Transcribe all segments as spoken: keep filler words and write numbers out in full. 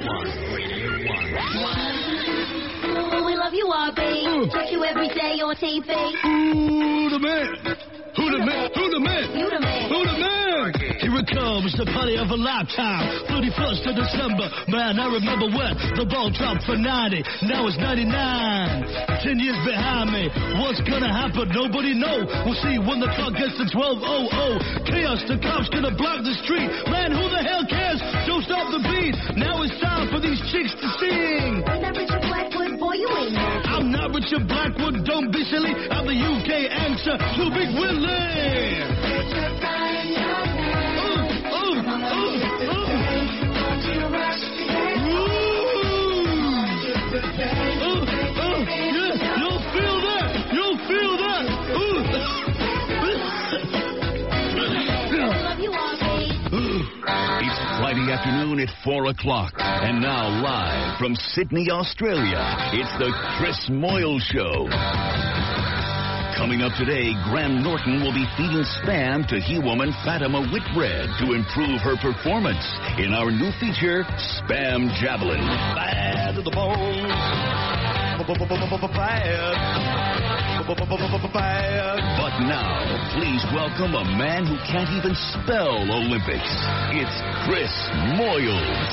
One. Radio One. Oh, we love you, R B. Check you every day on T V. Who the man? Who the man? Who the man? You the man. Who the man? Here it comes, the party of a lifetime. thirty-first of December, man, I remember when the ball dropped for ninety. Now it's ninety-nine. Ten years behind me. What's gonna happen? Nobody know. We'll see when the clock gets to twelve oh oh. Chaos, the cops gonna block the street. Man, who the hell cares? Don't stop the beat. Now it's time for these chicks to sing. Ain't that Richard Blackwood? Boy, you ain't that. I'm not Richard Blackwood, don't be silly. I'm the U K answer to Big Willie. It's Friday afternoon at four o'clock. And now live from Sydney, Australia, it's the Chris Moyle Show. Coming up today, Graham Norton will be feeding Spam to he-woman Fatima Whitbread to improve her performance in our new feature, Spam Javelin. Bad to the bone. Bad. But now, please welcome a man who can't even spell Olympics. It's Chris Moyles.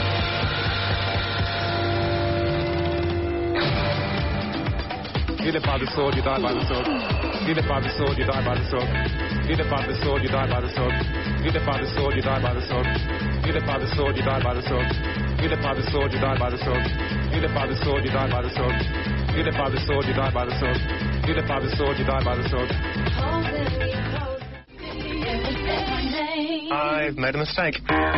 You live by the sword, you die by the sword. You live by the sword, you die by the sword. You live by the sword, you die by the sword. You live by the sword, you die by the sword. You live by the sword, you die by the sword. You live by the sword, you die by the sword. You live by the sword, you die by the sword. You live by the sword, you die by the sword. You live by the sword, you die by the sword. I've made a mistake.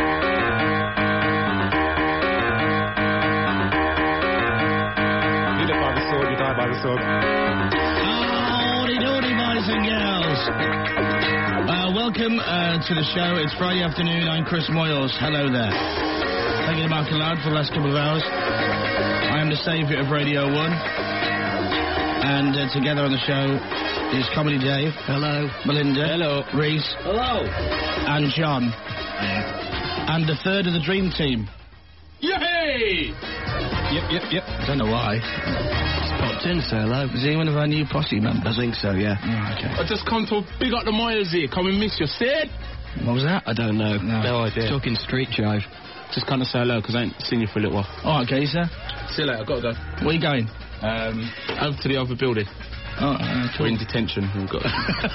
You live by the sword, you die by the sword. Howdy doody, boys and girls. Uh, welcome uh, to the show. It's Friday afternoon. I'm Chris Moyles. Hello there. Thank you to Mark and Loud for the last couple of hours. I am the saviour of Radio one. And uh, together on the show is Comedy Dave. Hello. Melinda. Hello. Reese. Hello. And John. And the third of the Dream Team. Yay! Yep, yep, yep. I don't know why. It's popped in, so hello. Is he one of our new posse members? I think so, yeah. Oh, okay. I just come to big up the Myers here. Come and miss you, Sid. What was that? I don't know. No, no idea. Talking street jive. Just kind of say hello, because I ain't seen you for a little while. Oh, okay, sir. See you later, I've got to go. Where are you going? Um, over to the other building. Oh, uh, We're in detention. We've got.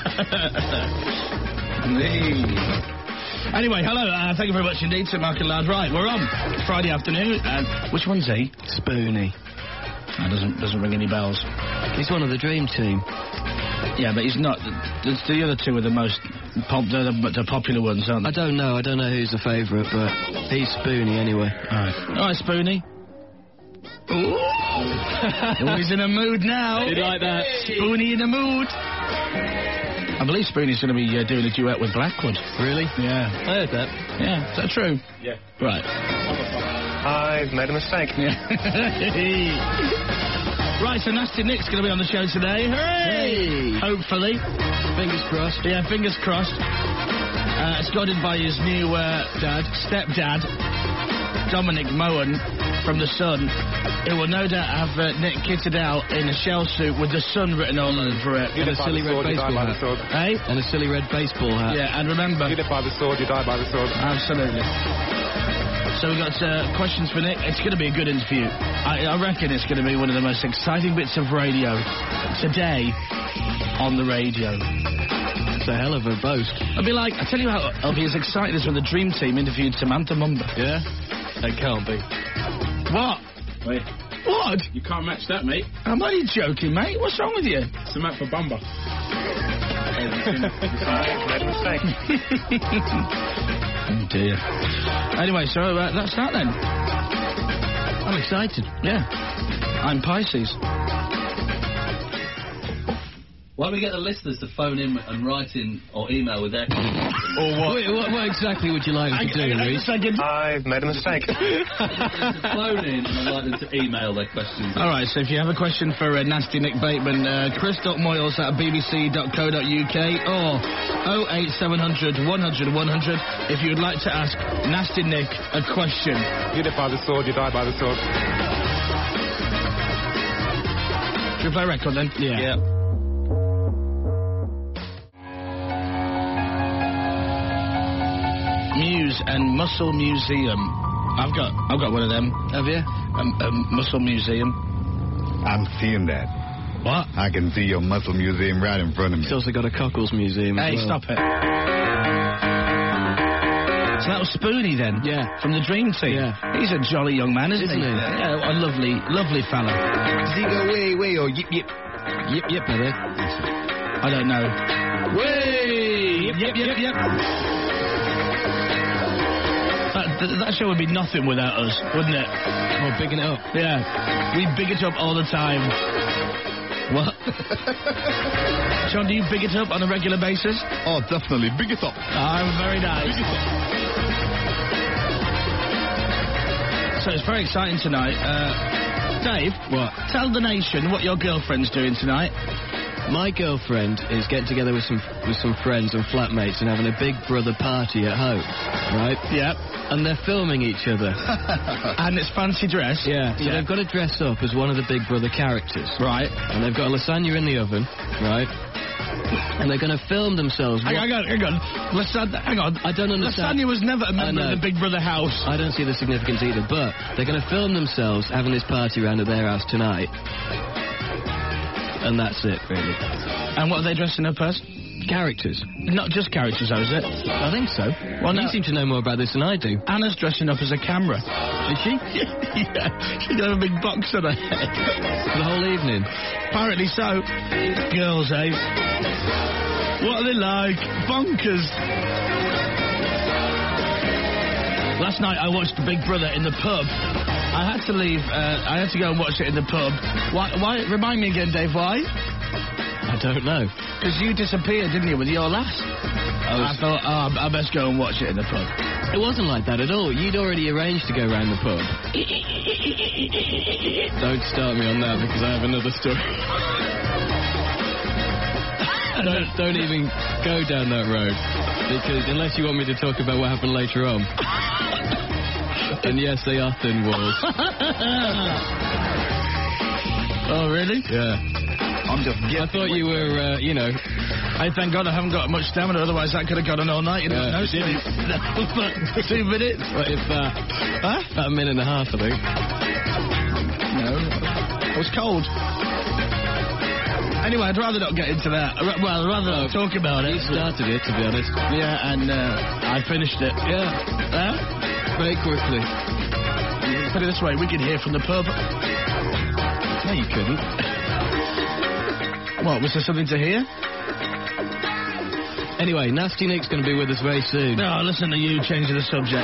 Anyway, hello. Uh, thank you very much indeed to Mark and Loud. Right, we're on Friday afternoon. And which one's he? Spoonie. That doesn't doesn't ring any bells. He's one of the Dream Team. Yeah, but he's not. The, the other two are the most pop, the, the popular ones, aren't they? I don't know. I don't know who's the favourite, but he's Spoonie anyway. All right, all right, Spoonie. Ooh. Oh, he's in a mood now. You like that? Spoonie in a mood. I believe Spoonie's going to be uh, doing a duet with Blackwood. Really? Yeah. I heard that. Yeah. Is that true? Yeah. Right. I've made a mistake. Yeah. Right, so Nasty Nick's going to be on the show today. Hooray! Hey. Hopefully. Fingers crossed. Yeah, fingers crossed. Uh, escorted by his new uh, dad, stepdad, Dominic Mohan from The Sun, who will no doubt have uh, Nick kitted out in a shell suit with The Sun written all over it. You And a silly red baseball hat. Hey? And a silly red baseball hat. Yeah, and remember... You live by the sword, you die by the sword. Absolutely. So we've got uh, questions for Nick. It's going to be a good interview. I, I reckon it's going to be one of the most exciting bits of radio today on the radio. It's a hell of a boast. I'll be like, I tell you how, I'll be as excited as when the Dream Team interviewed Samantha Mumba. Yeah? That can't be. What? Wait. What? You can't match that, mate. I'm only joking, mate. What's wrong with you? Samantha Bumba. I've made a mistake. Oh, dear. Anyway, so uh, that's that then. I'm excited. Yeah. I'm Pisces. Why don't we get the listeners to phone in and write in or email with their comments? Or what? Wait, what, what exactly would you like them to do, Hang on a Reece? second. I've made a mistake. Phone in, and I'd like them to email their questions. All right, so if you have a question for uh, Nasty Nick Bateman, uh, chris.moyles at b b c dot co dot u k or oh eight seven hundred one hundred one hundred if you would like to ask Nasty Nick a question. You live by the sword, you die by the sword. Should we play a record then? Yeah. Muse and Muscle Museum. I've got I've got one of them. Have you? Um, um, Muscle Museum. I'm seeing that. What? I can see your muscle museum right in front of me. It's also got a Cockles museum. Hey, as well. stop it. So that was Spoonie then? Yeah. From the Dream Team? Yeah. He's a jolly young man, isn't, Isn't he? Yeah, a lovely, lovely fella. Does he go way, way or yip, yip? Yip, yip, baby. I don't know. Way! Yep, yep, yep. That, th- that show would be nothing without us, wouldn't it? Oh, bigging it up. Yeah. We big it up all the time. What? John, do you big it up on a regular basis? Oh, definitely. Big it up. Oh, very nice. So it's very exciting tonight. Uh, Dave, What? tell the nation what your girlfriend's doing tonight. My girlfriend is getting together with some with some friends and flatmates and having a big brother party at home, right? Yep. And they're filming each other. And it's fancy dress. Yeah. So Yeah. they've got to dress up as one of the Big Brother characters. Right. And they've got a lasagna in the oven, right? And they're going to film themselves. Hang on, hang on, hang on. Lasagna, hang on. I don't understand. Lasagna was never a member know. of the Big Brother house. I don't see the significance either, but they're going to film themselves having this party around at their house tonight. And that's it, really. And what are they dressing up as? Characters. Not just characters, though, is it? I think so. Well, you no. seem to know more about this than I do. Anna's dressing up as a camera. Is she? Yeah, she's got a big box on her head. For the whole evening. Apparently so. Girls, eh? What are they like? Bonkers. Last night I watched Big Brother in the pub. I had to leave. Uh, I had to go and watch it in the pub. Why? Why? Remind me again, Dave. Why? I don't know. Because you disappeared, didn't you, with your lass? I, was- thought, oh, I best go and watch it in the pub. It wasn't like that at all. You'd already arranged to go round the pub. Don't start me on that because I have another story. don't, don't even go down that road because unless you want me to talk about what happened later on. And yes, they are thin walls. Oh, really? Yeah. I'm just I thought you were, uh, you know. I thank God I haven't got much stamina, otherwise that could have gone on all night. You know, Yeah. no sleep. For two minutes. What if uh, Huh? about a minute and a half, I think. No. It was cold. Anyway, I'd rather not get into that. Ra- Well, I'd rather not talk about it. You started it, to be honest. Yeah, and uh, I finished it. Yeah. Huh? Very quickly. Put it this way, we could hear from the pub. No, you couldn't. What, was there something to hear? Anyway, Nasty Nick's going to be with us very soon. No, listen to you changing the subject.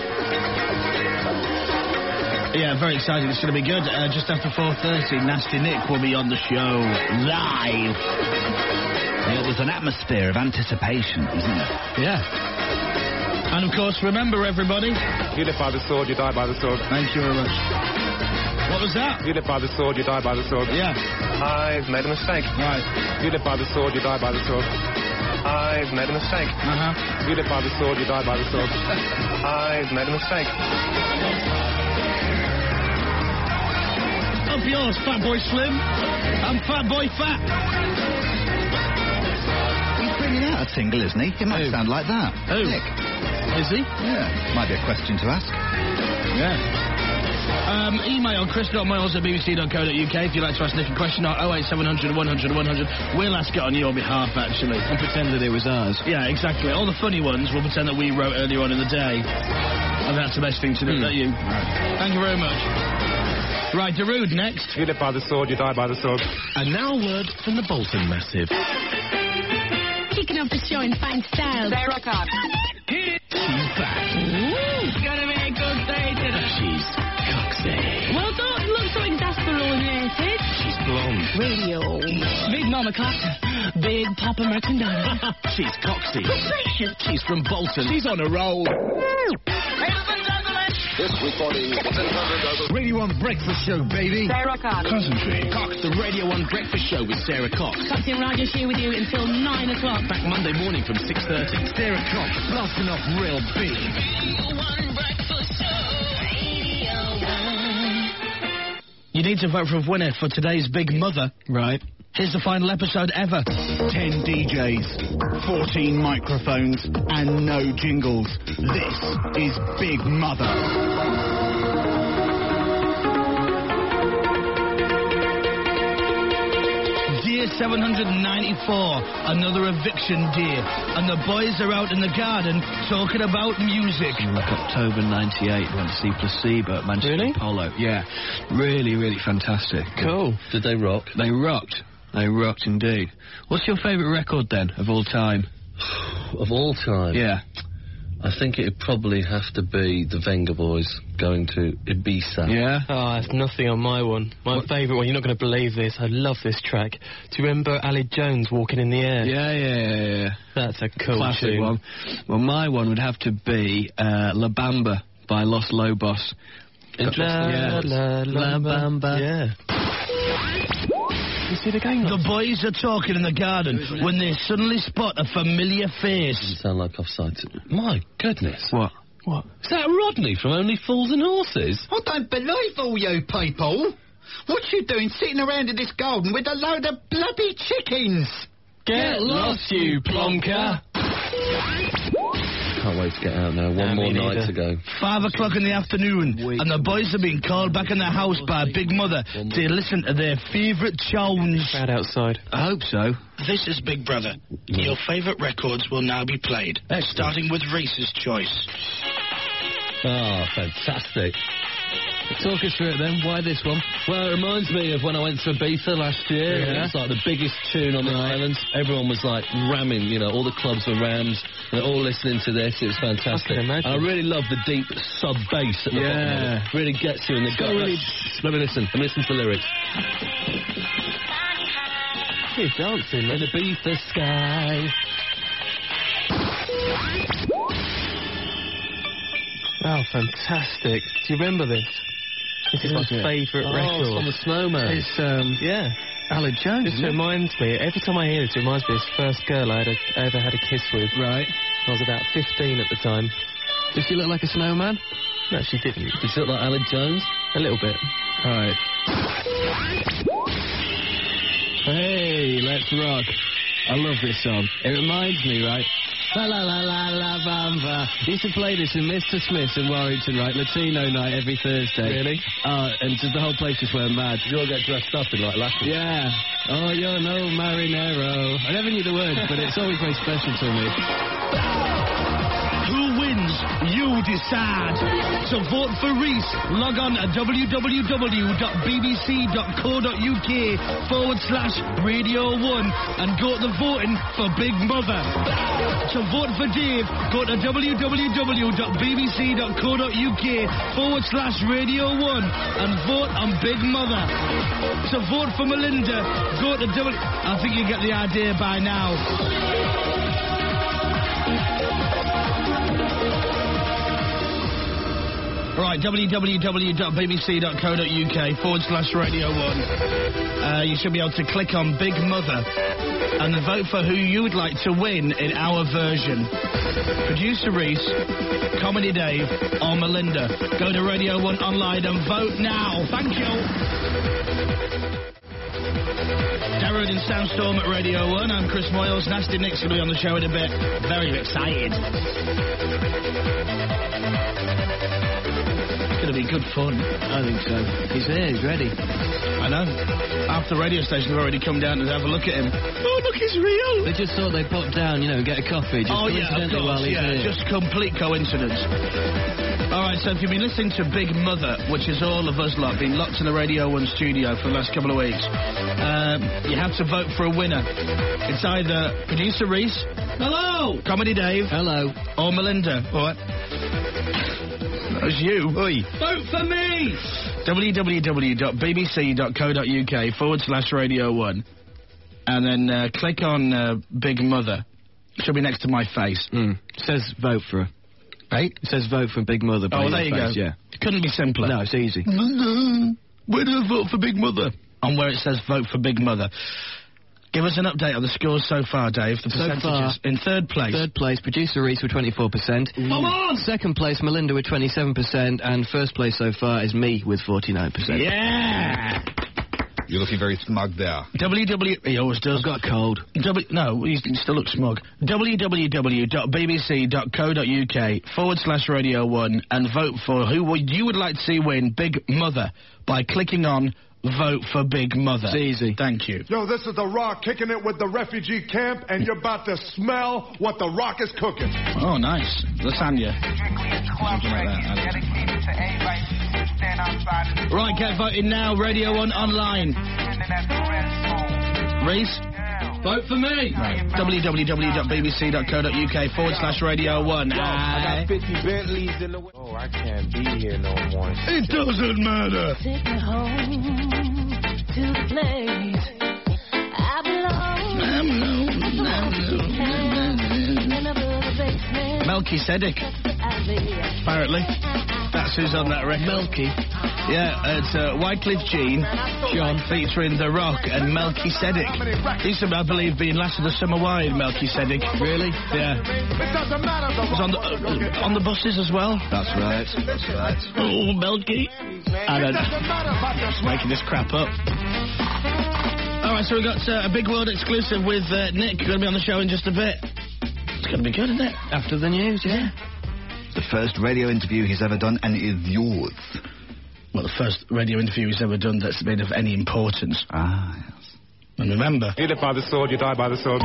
Yeah, very exciting. It's going to be good. Uh, just after four thirty, Nasty Nick will be on the show live. Yeah, there's an atmosphere of anticipation, isn't there? Yeah. And of course, remember everybody. You live by the sword, you die by the sword. Thank you very much. What was that? You live by the sword, you die by the sword. Yeah. I've made a mistake. Right. You live by the sword, you die by the sword. I've made a mistake. Uh-huh. You live by the sword, you die by the sword. I've made a mistake. Up yours, Fat Boy Slim. I'm Fat Boy Fat. He's bringing out a tingle, isn't he? It might Who? sound like that. Who? Nick. Is he? Yeah. Might be a question to ask. Yeah. Um, email chris.moyles at b b c dot co dot u k if you'd like to ask Nick a question or oh eight seven hundred one hundred one hundred. We'll ask it on your behalf, actually. And pretend that it was ours. Yeah, exactly. All the funny ones we'll pretend that we wrote earlier on in the day. And that's the best thing to do, Hmm. don't you? Thank you very much. Right, Darude next. You live by the sword, you die by the sword. And now a word from the Bolton Massive. Kicking off the show in fine style. They rock on. She's back. It's gonna be a good day today. She's coxy. Well, don't look so exasperated. She's blonde. Radio. Big Mama Costa. Big Papa merchandise. She's coxy. Precious. She's from Bolton. She's on a roll. This recording is intended as a Radio one Breakfast Show, baby. Sarah Cox. Concentrate. Cox, the Radio one Breakfast Show with Sarah Cox. Coxie and Rogers here with you until nine o'clock. Back Monday morning from six thirty. Sarah Cox, blasting off real big. You need to vote for a winner for today's Big Mother. Right. Here's the final episode ever. Ten D Js, fourteen microphones, and no jingles. This is Big Mother. Dear seven hundred ninety-four, another eviction dear. And the boys are out in the garden talking about music. Like October ninety-eight, went to see Placebo at Manchester Really? Apollo. Yeah. Really, really fantastic. Cool. Did they rock? They rocked. They rocked indeed. What's your favourite record then, of all time? Of all time? Yeah. I think it'd probably have to be the Venga Boys going to Ibiza. Yeah? Oh, that's nothing on my one. My favourite one, you're not going to believe this. I love this track. Do you remember Ali Jones, Walking in the Air? Yeah, yeah, yeah, yeah. That's a cool Classic tune. one. Well, my one would have to be uh, La Bamba by Los Lobos. Interesting. La, la, la, La Bamba. Yeah. You see the game? The boys are talking in the garden when they suddenly spot a familiar face. Doesn't sound like offside. My goodness. What? What? Is that Rodney from Only Fools and Horses? I don't believe all you people. What you doing sitting around in this garden with a load of bloody chickens? Get lost, you plonker. Can't wait to get out now. One Nah, more me night neither. to go. Five o'clock in the afternoon, and the boys are being called back in the house by Big Mother to listen to their favourite tunes. Crowd outside. I hope so. This is Big Brother. Your favourite records will now be played, starting with Reese's Choice. Oh, fantastic. Talk us through it then. Why this one? Well, it reminds me of when I went to Ibiza last year. Yeah. It was like the biggest tune on the island. Everyone was like ramming, you know, all the clubs were rammed. They're all listening to this. It was fantastic. I can imagine. I really love the deep sub bass at the Yeah. bottom of it. Really gets you in the gut. really- Let me listen. Let me listen to the lyrics. You're dancing, In man. the Ibiza sky. Oh, fantastic. Do you remember this? This is my Is it? favourite Oh, record. it's on the Snowman. It's, um, yeah. Ali Jones. This isn't it? reminds me, every time I hear it, it reminds me of this first girl I, had a, I ever had a kiss with. Right. I was about fifteen at the time. Does she look like a snowman? No, she didn't. Does she look like Alec Jones? A little bit. Right. Hey, let's rock. I love this song. It reminds me, right? La la la la la bamba. Used to play this in Mister Smith's in Warrington, right? Latino night every Thursday. Really? Uh, and just the whole place just went mad. You all get dressed up in like Latin. Yeah. Oh, you're no marinero. I never knew the words, but it's always very special to me. Who wins? You decide. To vote for Reese, log on to www.bbc.co.uk forward slash Radio one and go to the voting for Big Mother. To vote for Dave, go to www.bbc.co.uk forward slash Radio one and vote on Big Mother. To vote for Melinda, go to W... I think you get the idea by now. Right, www.bbc.co.uk forward slash Radio one. Uh, you should be able to click on Big Mother and vote for who you would like to win in our version. Producer Reese, Comedy Dave, or Melinda. Go to Radio one online and vote now. Thank you. Darren in Soundstorm at Radio one. I'm Chris Moyles. Nasty Nick's going to be on the show in a bit. Very excited. It's going to be good fun. I think so. He's there, he's ready. I know. Half the radio stations have already come down and have a look at him. Oh, look, he's real. They just thought they'd pop down, you know, and get a coffee. Just Oh, yeah, of coincidentally while course, he's yeah. here. Just complete coincidence. All right, so if you've been listening to Big Mother, which is all of us lot, been locked in the Radio one studio for the last couple of weeks, um, you have to vote for a winner. It's either Producer Reese, hello, Comedy Dave, hello, or Melinda. All right. That was you. Oi. Vote for me! www.bbc.co.uk forward slash Radio one. And then uh, click on uh, Big Mother. She'll be next to my face. Mm. Says vote for her. Right? It says vote for Big Mother. Oh, there you face, go. Yeah. Couldn't be simpler. No, it's easy. Where do I vote for Big Mother? On where it says vote for Big Mother. Give us an update on the scores so far, Dave. The percentages. So far, in third place. Third place, producer Reese with twenty-four percent. Come on! Second place, Melinda with twenty-seven percent. And first place so far is me with forty-nine percent. Yeah! You're looking very smug there. W W... He always does. I've got a cold. W... No, he still looks smug. www.bbc.co.uk forward slash Radio one and vote for who would you would like to see win Big Mother by clicking on Vote for Big Mother. It's easy. Thank you. Yo, this is The Rock kicking it with the refugee camp, and you're about to smell what The Rock is cooking. Oh, nice. Lasagna. Something like that. Right, get voting now. Radio one online. Reese? Vote for me. Right. www.bbc.co.uk forward slash Radio one. Yo, I got fifty Bentleys in the way. Oh, I can't be here no more. It doesn't matter. Take me home to the place I belong. Melchizedek. Apparently. That's who's on that record. Melky. Yeah, it's uh, Wycliffe Jean, John, featuring The Rock and Melchizedek. Used to, I believe, be in Last of the Summer Wine, Melchizedek. Really? Yeah. It doesn't matter. The Was on the, uh, on the buses as well. That's right. That's right. Oh, Melky. I don't know. Just making this crap up. All right, so we've got uh, a big world exclusive with uh, Nick. Going to be on the show in just a bit. It's going to be good, isn't it? After the news, yeah. The first radio interview he's ever done, and it is yours. Well, the first radio interview he's ever done that's been of any importance. Ah, yes. And remember... You live by the sword, you die by the sword.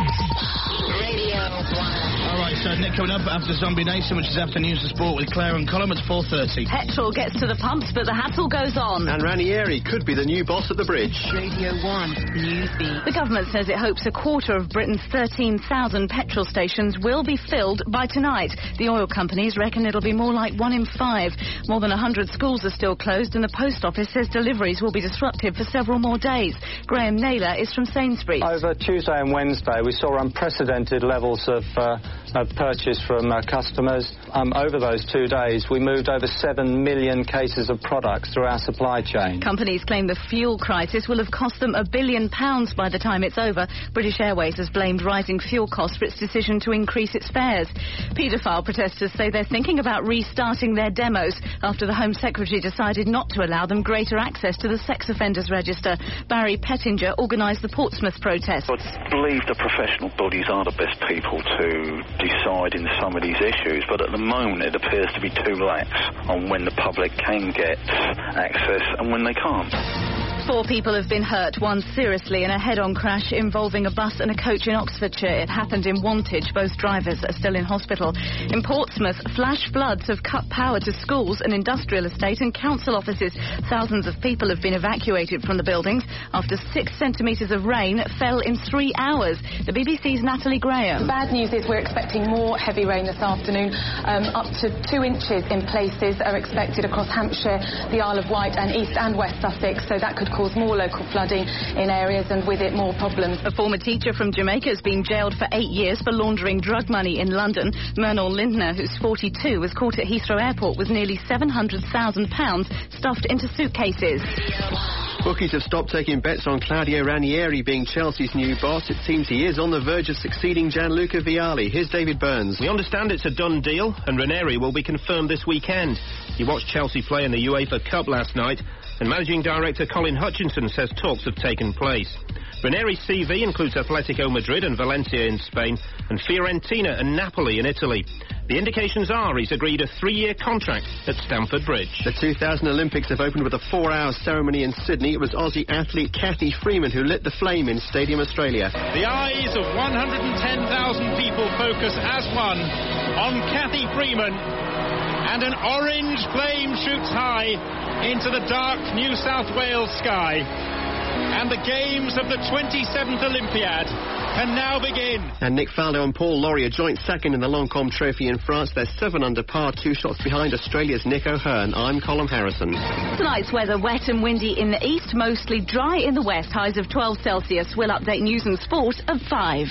Radio one. All right, so Nick coming up after Zombie Nation, which is after News and Sport with Claire and Colin at four thirty. Petrol gets to the pumps, but the hassle goes on. And Ranieri could be the new boss at the bridge. Radio one Newsbeat. The government says it hopes a quarter of Britain's thirteen thousand petrol stations will be filled by tonight. The oil companies reckon it'll be more like one in five. More than one hundred schools are still closed, and the post office says deliveries will be disrupted for several more days. Graham Naylor is from Sainsbury's. Over Tuesday and Wednesday, we saw unprecedented levels of, uh, of purchase from uh, customers. Um, over those two days, we moved over seven million cases of products through our supply chain. Companies claim the fuel crisis will have cost them a billion pounds by the time it's over. British Airways has blamed rising fuel costs for its decision to increase its fares. Paedophile protesters say they're thinking about restarting their demos after the Home Secretary decided not to allow them greater access to the sex offenders register. Barry Pettinger organised the Portsmouth protest. I believe the professional bodies are the best people to decide in some of these issues, but at the moment it appears to be too lax on when the public can get access and when they can't. Four people have been hurt, one seriously, in a head-on crash involving a bus and a coach in Oxfordshire. It happened in Wantage. Both drivers are still in hospital. In Portsmouth, flash floods have cut power to schools, an industrial estate and council offices. Thousands of people have been evacuated from the buildings after six centimetres of rain fell in three hours. The B B C's Natalie Graham. The bad news is we're expecting more heavy rain this afternoon. Um, up to two inches in places are expected across Hampshire, the Isle of Wight and East and West Sussex, so that could cause more local flooding in areas and with it more problems. A former teacher from Jamaica has been jailed for eight years for laundering drug money in London. Myrnal Lindner, who's forty-two, was caught at Heathrow Airport with nearly seven hundred thousand pounds stuffed into suitcases. Bookies have stopped taking bets on Claudio Ranieri being Chelsea's new boss. It seems he is on the verge of succeeding Gianluca Vialli. Here's David Burns. We understand it's a done deal, and Ranieri will be confirmed this weekend. He watched Chelsea play in the UEFA Cup last night, and managing director Colin Hutchinson says talks have taken place. Ranieri's C V includes Atletico Madrid and Valencia in Spain, and Fiorentina and Napoli in Italy. The indications are he's agreed a three-year contract at Stamford Bridge. The two thousand Olympics have opened with a four-hour ceremony in Sydney. It was Aussie athlete Cathy Freeman who lit the flame in Stadium Australia. The eyes of one hundred ten thousand people focus as one on Cathy Freeman, and an orange flame shoots high into the dark New South Wales sky. And the games of the twenty-seventh Olympiad can now begin. And Nick Faldo and Paul Laurie are joint second in the Lancôme Trophy in France. They're seven under par, two shots behind Australia's Nick O'Hearn. I'm Colin Harrison. Tonight's weather wet and windy in the east, mostly dry in the west. Highs of twelve Celsius. We'll update news and sport at five.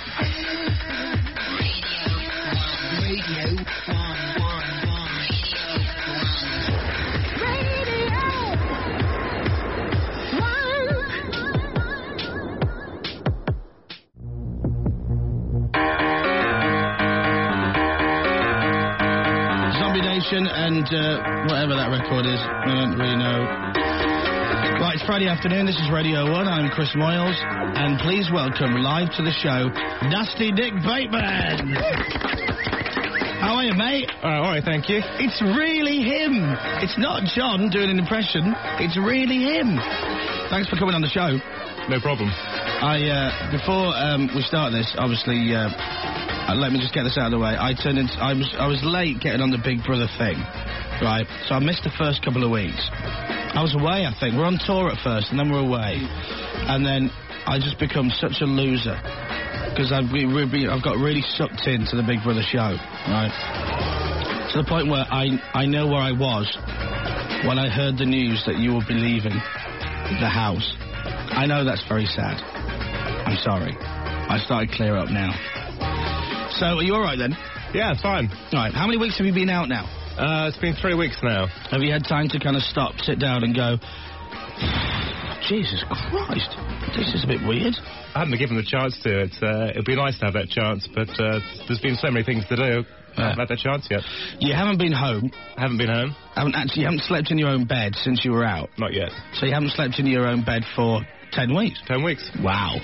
And uh, whatever that record is, I don't really know. Right, it's Friday afternoon, this is Radio one, I'm Chris Moyles, and please welcome live to the show, Dusty Dick Bateman! How are you, mate? Uh, all right, thank you. It's really him! It's not John doing an impression, it's really him! Thanks for coming on the show. No problem. I, uh, before um, we start this, obviously... Uh, Uh, let me just get this out of the way. I turned into, I was I was late getting on the Big Brother thing, right? So I missed the first couple of weeks. I was away, I think. We're on tour at first, and then we're away, and then I just become such a loser because I've re- re- I've got really sucked into the Big Brother show, right? To the point where I I know where I was when I heard the news that you will be leaving the house. I know that's very sad. I'm sorry. I started clear up now. So, are you all right then? Yeah, it's fine. All right. How many weeks have you been out now? Uh, it's been three weeks now. Have you had time to kind of stop, sit down, and go, Jesus Christ, this is a bit weird? I haven't been given the chance to. It's, uh, it'd be nice to have that chance, but uh, there's been so many things to do. I haven't had that chance yet. You haven't been home? I haven't been home. Haven't actually, you haven't slept in your own bed since you were out? Not yet. So you haven't slept in your own bed for ten weeks? Ten weeks. Wow.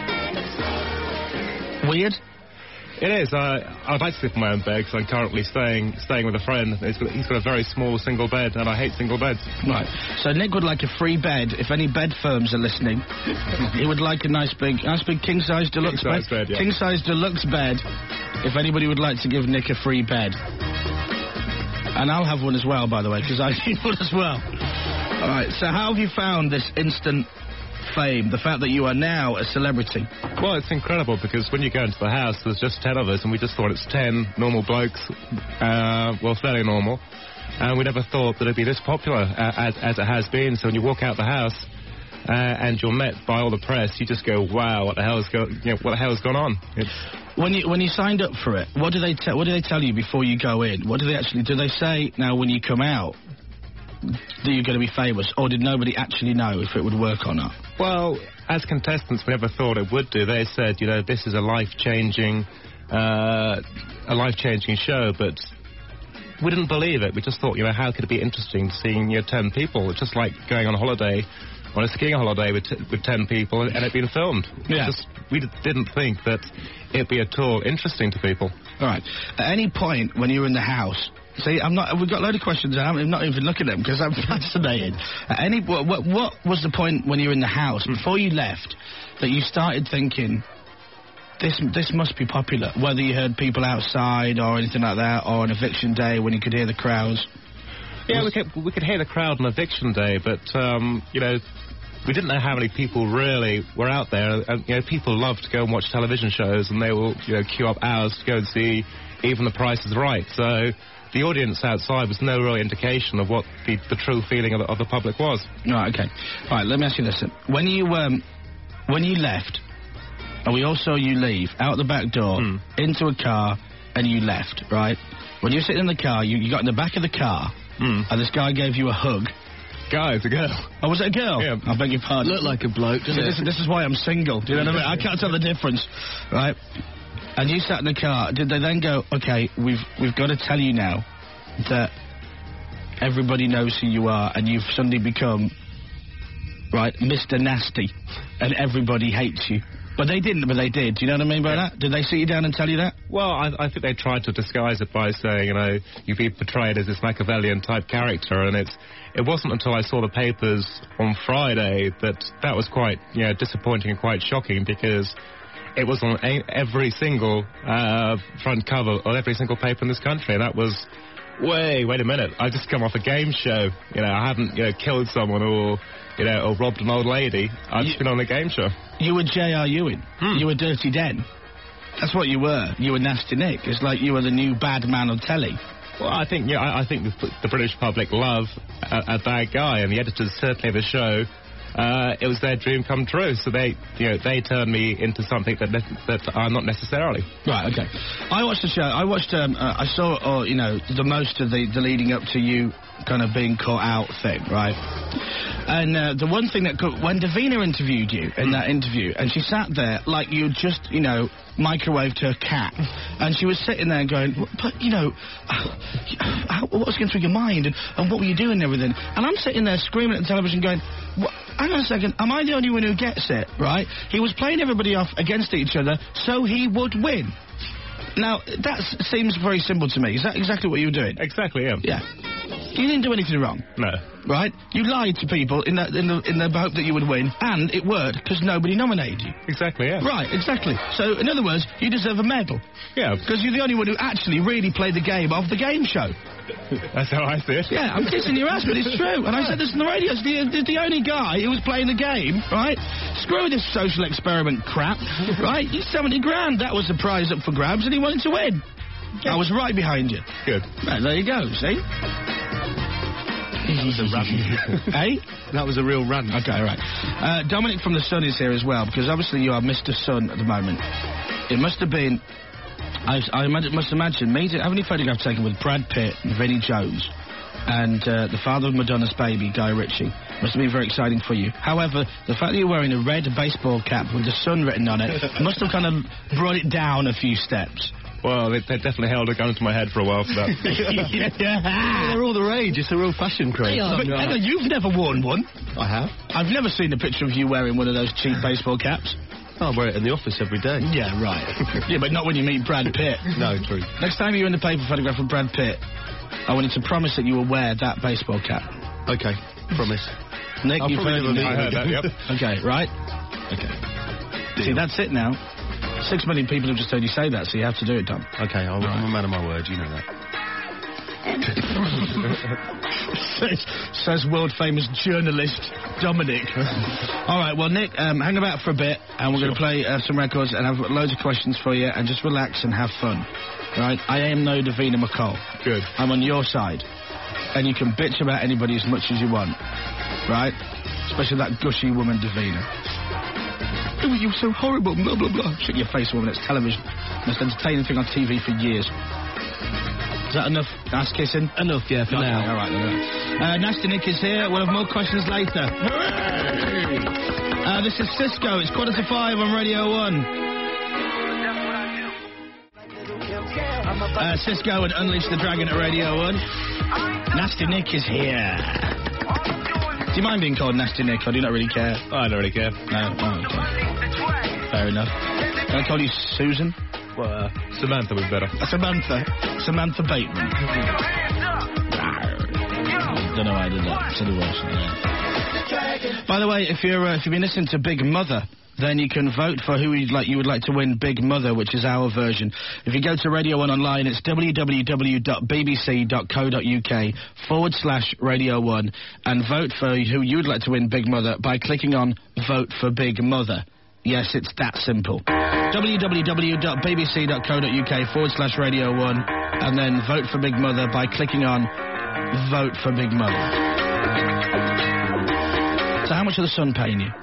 Weird? It is. Uh, I'd like to sleep in my own bed because I'm currently staying staying with a friend. He's got, he's got a very small single bed, and I hate single beds. Right. So Nick would like a free bed. If any bed firms are listening, he would like a nice big, nice big king size deluxe king size bed. bed yeah. King size deluxe bed. If anybody would like to give Nick a free bed, and I'll have one as well, by the way, because I need one as well. All right. So how have you found this instant fame, the fact that you are now a celebrity? Well, it's incredible because when you go into the house, there's just ten of us, and we just thought it's ten normal blokes, uh, well, fairly normal, and we never thought that it'd be this popular uh, as, as it has been. So when you walk out the house uh, and you're met by all the press, you just go, "Wow, what the hell has go- you know, what the hell has gone on?" It's When you when you signed up for it, what do they te- what do they tell you before you go in? What do they actually do? They say now when you come out that you're going to be famous, or did nobody actually know if it would work or not? Well, as contestants, we never thought it would do. They said, you know, this is a life-changing, uh, a life-changing show, but we didn't believe it. We just thought, you know, how could it be interesting seeing, you know, ten people? It's just like going on a holiday, on a skiing holiday with, t- with ten people, and it being filmed. Yeah. Just, we d- didn't think that it'd be at all interesting to people. All right. At any point when you were in the house, see, I'm not. We've got a load of questions, and I'm not even looking at them because I'm fascinated. At any, what, what, what was the point when you were in the house before you left that you started thinking this this must be popular? Whether you heard people outside or anything like that, or on eviction day when you could hear the crowds. Yeah, we could we could hear the crowd on eviction day, but um, you know, we didn't know how many people really were out there. And, you know, people love to go and watch television shows, and they will, you know, queue up hours to go and see Even the Price is Right. So the audience outside was no real indication of what the, the true feeling of the, of the public was. Right, okay. Right, let me ask you this. When you, um, when you left, and we all saw you leave, out the back door, mm. into a car, and you left, right? When you were sitting in the car, you, you got in the back of the car, mm. and this guy gave you a hug. Guy, it's a girl. Oh, was it a girl? Yeah. I beg your pardon. Looked like a bloke, didn't so it? This, this is why I'm single. Do you know what I mean? I can't tell the difference, right? And you sat in the car. Did they then go, okay, we've we've got to tell you now that everybody knows who you are, and you've suddenly become, right, Mister Nasty, and everybody hates you? But they didn't, but they did. Do you know what I mean by yeah. that? Did they sit you down and tell you that? Well, I, I think they tried to disguise it by saying, you know, you've been portrayed as this Machiavellian-type character, and it's it wasn't until I saw the papers on Friday that that was quite, you know, disappointing and quite shocking, because it was on a, every single uh, front cover of every single paper in this country, and that was wait, wait a minute, I've just come off a game show. You know, I haven't, you know, killed someone or, you know, or robbed an old lady. I've just been on a game show. You were J R Ewing. Hmm. You were Dirty Den. That's what you were. You were Nasty Nick. It's like you were the new bad man on telly. Well, I think, yeah, I, I think the, the British public love a, a bad guy, and the editors certainly of the show. Uh, it was their dream come true, so they, you know, they turned me into something that ne- that I'm not necessarily. Right. Okay. I watched the show. I watched. Um, uh, I saw, uh, you know, the most of the, the leading up to you kind of being caught out thing, right? And uh, the one thing that could, when Davina interviewed you in that interview, and she sat there like you just, you know, microwaved her cat, and she was sitting there going, but you know, how, what was going through your mind, and, and what were you doing and everything? And I'm sitting there screaming at the television, going, what? Hang on a second, am I the only one who gets it, right? He was playing everybody off against each other so he would win. Now, that seems very simple to me. Is that exactly what you were doing? Exactly, yeah. Yeah. You didn't do anything wrong. No. Right? You lied to people in the, in the, in the hope that you would win, and it worked because nobody nominated you. Exactly, yeah. Right, exactly. So, in other words, you deserve a medal. Yeah. Because you're the only one who actually really played the game of the game show. That's how I see it. Yeah, I'm kissing your ass, but it's true. And I said this on the radio. It's the, the, the only guy who was playing the game, right? Screw this social experiment crap, right? He's seventy grand. That was the prize up for grabs, and he wanted to win. Yeah. I was right behind you. Good. Right, there you go, see? That was a run. Eh? That was a real run. Okay, all right. Uh, Dominic from The Sun is here as well, because obviously you are Mister Sun at the moment. It must have been... I, I must imagine, me, how many photographs taken with Brad Pitt and Vinnie Jones and uh, the father of Madonna's baby, Guy Ritchie? Must have been very exciting for you. However, the fact that you're wearing a red baseball cap with the sun written on it must have kind of brought it down a few steps. Well, they, they definitely held a gun to my head for a while for that. yeah. They're all the rage. It's a real fashion craze. But, hang on, you've never worn one. I have. I've never seen a picture of you wearing one of those cheap baseball caps. I wear it in the office every day. Yeah, right. yeah, but not when you meet Brad Pitt. No, true. Next time you're in the paper photograph with Brad Pitt, I wanted to promise that you will wear that baseball cap. Okay, promise. Nick, I'll you've heard probably me. I heard that, yep. Okay, right? Okay. Deal. See, that's it now. Six million people have just heard you say that, so you have to do it, Tom. Okay, I'm, right. I'm a man of my word, you know that. says, says world-famous journalist Dominic. All right, well, Nick, um, hang about for a bit, and we're sure. going to play uh, some records, and I've got loads of questions for you, and just relax and have fun. Right? I am no Davina McCall. Good. I'm on your side, and you can bitch about anybody as much as you want. Right? Especially that gushy woman, Davina. Oh, you're so horrible, blah, blah, blah. Shut your face, woman, it's television. Most entertaining thing on T V for years. Is that enough ass kissing? Enough, yeah, for okay, now. All right, all right. Uh, Nasty Nick is here. We'll have more questions later. uh, this is Cisco. It's quarter to five on Radio one. Uh, Cisco and Unleash the Dragon at Radio one. Nasty Nick is here. Do you mind being called Nasty Nick, or do you not really care? Oh, I don't really care. No? Oh, okay. Fair enough. Can I call you Susan? Well, uh, Samantha was better. Uh, Samantha? Samantha Bateman. I don't know why I did that. Said it was. Yeah. By the way, if you're uh, if you've been listening to Big Mother, then you can vote for who you'd like you would like to win Big Mother, which is our version. If you go to Radio one online, it's www.bbc.co.uk forward slash Radio one and vote for who you'd like to win Big Mother by clicking on Vote for Big Mother. Yes, it's that simple. www.bbc.co.uk forward slash Radio one and then vote for Big Mother by clicking on Vote for Big Mother. So how much are the Sun paying you?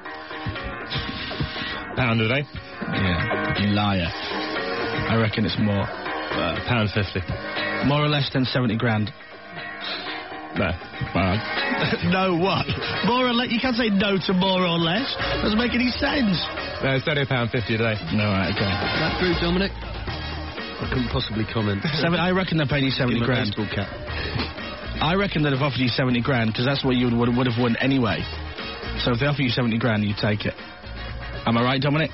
Pound a day. Yeah, you liar. I reckon it's more. Uh, pound fifty. More or less than seventy grand. No. Well, no what? More or less? You can't say no to more or less. Doesn't make any sense. No, it's only a pound fifty a day. No, right, okay. Is that true, Dominic? I couldn't possibly comment. Seven, I reckon they're paying you seventy grand. Cap. I reckon they'd have offered you seventy grand because that's what you would, would have won anyway. So if they offer you seventy grand, you take it. Am I right, Dominic?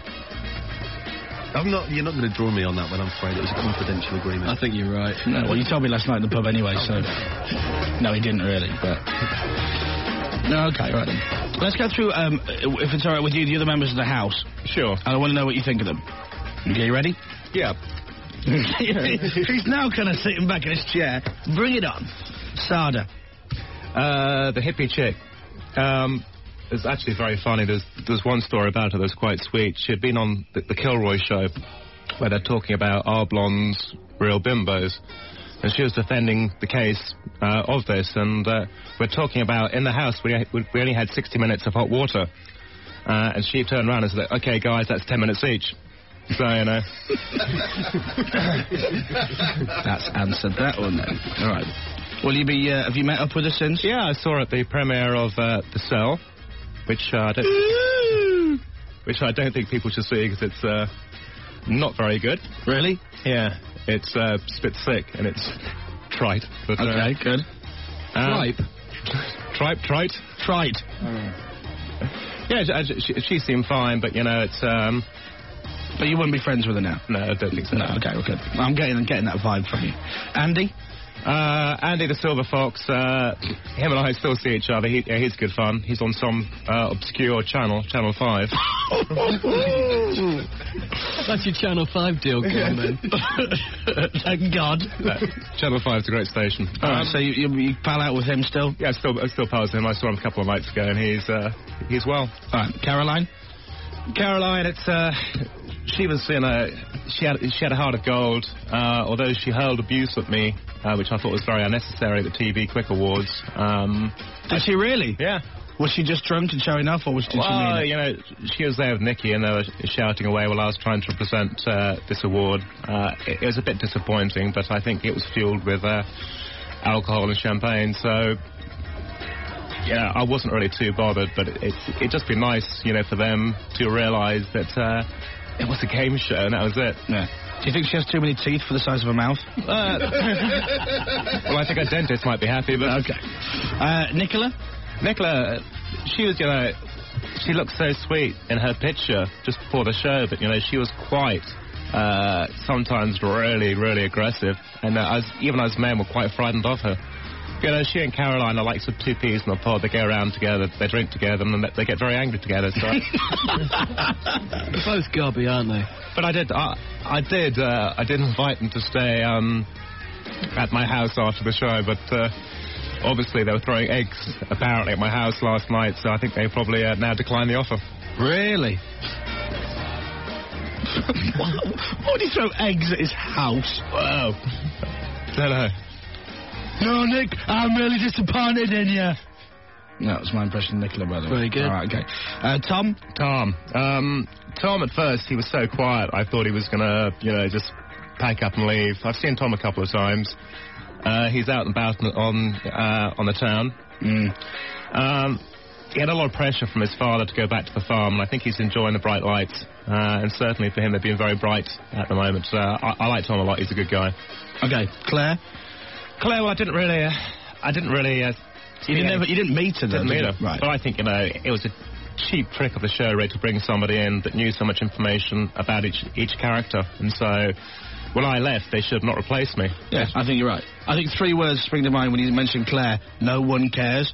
I'm not. You're not going to draw me on that one, I'm afraid. It was a confidential agreement. I think you're right. No, well, you told me last night in the pub anyway, so... No, he didn't really, but... No, okay, right then. Let's go through, um, if it's all right with you, the other members of the House. Sure. And I want to know what you think of them. Okay, you ready? Yeah. He's now kind of sitting back in his chair. Bring it on. Sada. Uh, the hippie chick. Um, it's actually very funny. There's there's one story about her that's quite sweet. She had been on the, the Kilroy show where they're talking about are blondes real bimbos. And she was defending the case uh, of this. And uh, we're talking about in the house we, we only had sixty minutes of hot water. Uh, and she turned around and said, OK, guys, that's ten minutes each. So, you know. That's answered that one then. All right. Will you be, uh, have you met up with her since? Yeah, I saw her at the premiere of uh, The Cell, which, uh, I don't, which I don't think people should see because it's uh, not very good. Really? Yeah. It's uh, spit sick and it's trite. But, okay, uh, good. Um, Tripe? Tripe, trite? Trite. Yeah, she, she, she seemed fine, but, you know, it's... Um, but you wouldn't be friends with her now? No, I don't think so. No, okay, okay. I'm getting, getting that vibe from you. Andy? Uh, Andy the Silver Fox, uh, him and I still see each other. He, yeah, he's good fun. He's on some uh, obscure channel, Channel five. That's your Channel five deal, come then. Thank God. Uh, Channel five's a great station. All right, um, so you, you, you pal out with him still? Yeah, I still, I still pals with him. I saw him a couple of nights ago, and he's uh, he's well. All right, Caroline? Caroline, it's uh, she was in a she had she had a heart of gold. Uh, although she hurled abuse at me, uh, which I thought was very unnecessary at the T V Quick Awards. Um, Did she really? Yeah. Was she just drunk and showing off, or was did well, she mean it? you know, she was there with Nikki, and they were shouting away while I was trying to present uh, this award. Uh, it, it was a bit disappointing, but I think it was fueled with uh, alcohol and champagne, so. Yeah, I wasn't really too bothered, but it, it's it'd just be nice, you know, for them to realise that uh, it was a game show and that was it. Yeah. Do you think she has too many teeth for the size of her mouth? Uh, well, I think a dentist might be happy, but... Okay. Uh, Nicola? Nicola, she was, you know, she looked so sweet in her picture just before the show, but, you know, she was quite... Uh, sometimes really, really aggressive, and uh, as, even as men were quite frightened of her. You know, she and Caroline are like some two peas in a pod. They go around together, they drink together, and then they get very angry together. So They're both gobby, aren't they? But I did, I, I did, uh, I did invite them to stay um, at my house after the show, but uh, obviously they were throwing eggs apparently at my house last night, so I think they probably uh, now decline the offer. Really? Why would he throw eggs at his house? Wow. Don't know. No, Nick, I'm really disappointed in you. No, that was my impression of Nicola, by the way. Very good. All right, okay. Uh, Tom? Tom. Um, Tom, at first, he was so quiet, I thought he was going to, you know, just pack up and leave. I've seen Tom a couple of times. Uh, he's out and about on, uh, on the town. Mm. Um, he had a lot of pressure from his father to go back to the farm, and I think he's enjoying the bright lights. Uh, and certainly for him, they've been very bright at the moment. Uh, I, I like Tom a lot. He's a good guy. Okay. Claire? Claire, well, I didn't really, uh, I didn't really, uh, you didn't ever, you didn't meet her, didn't though, meet did her. Right. But I think, you know, it was a cheap trick of the show, really, to bring somebody in that knew so much information about each each character. And so, when I left, they should not replace me. Yeah, I think you're right. I think three words spring to mind when you mention Claire. No one cares.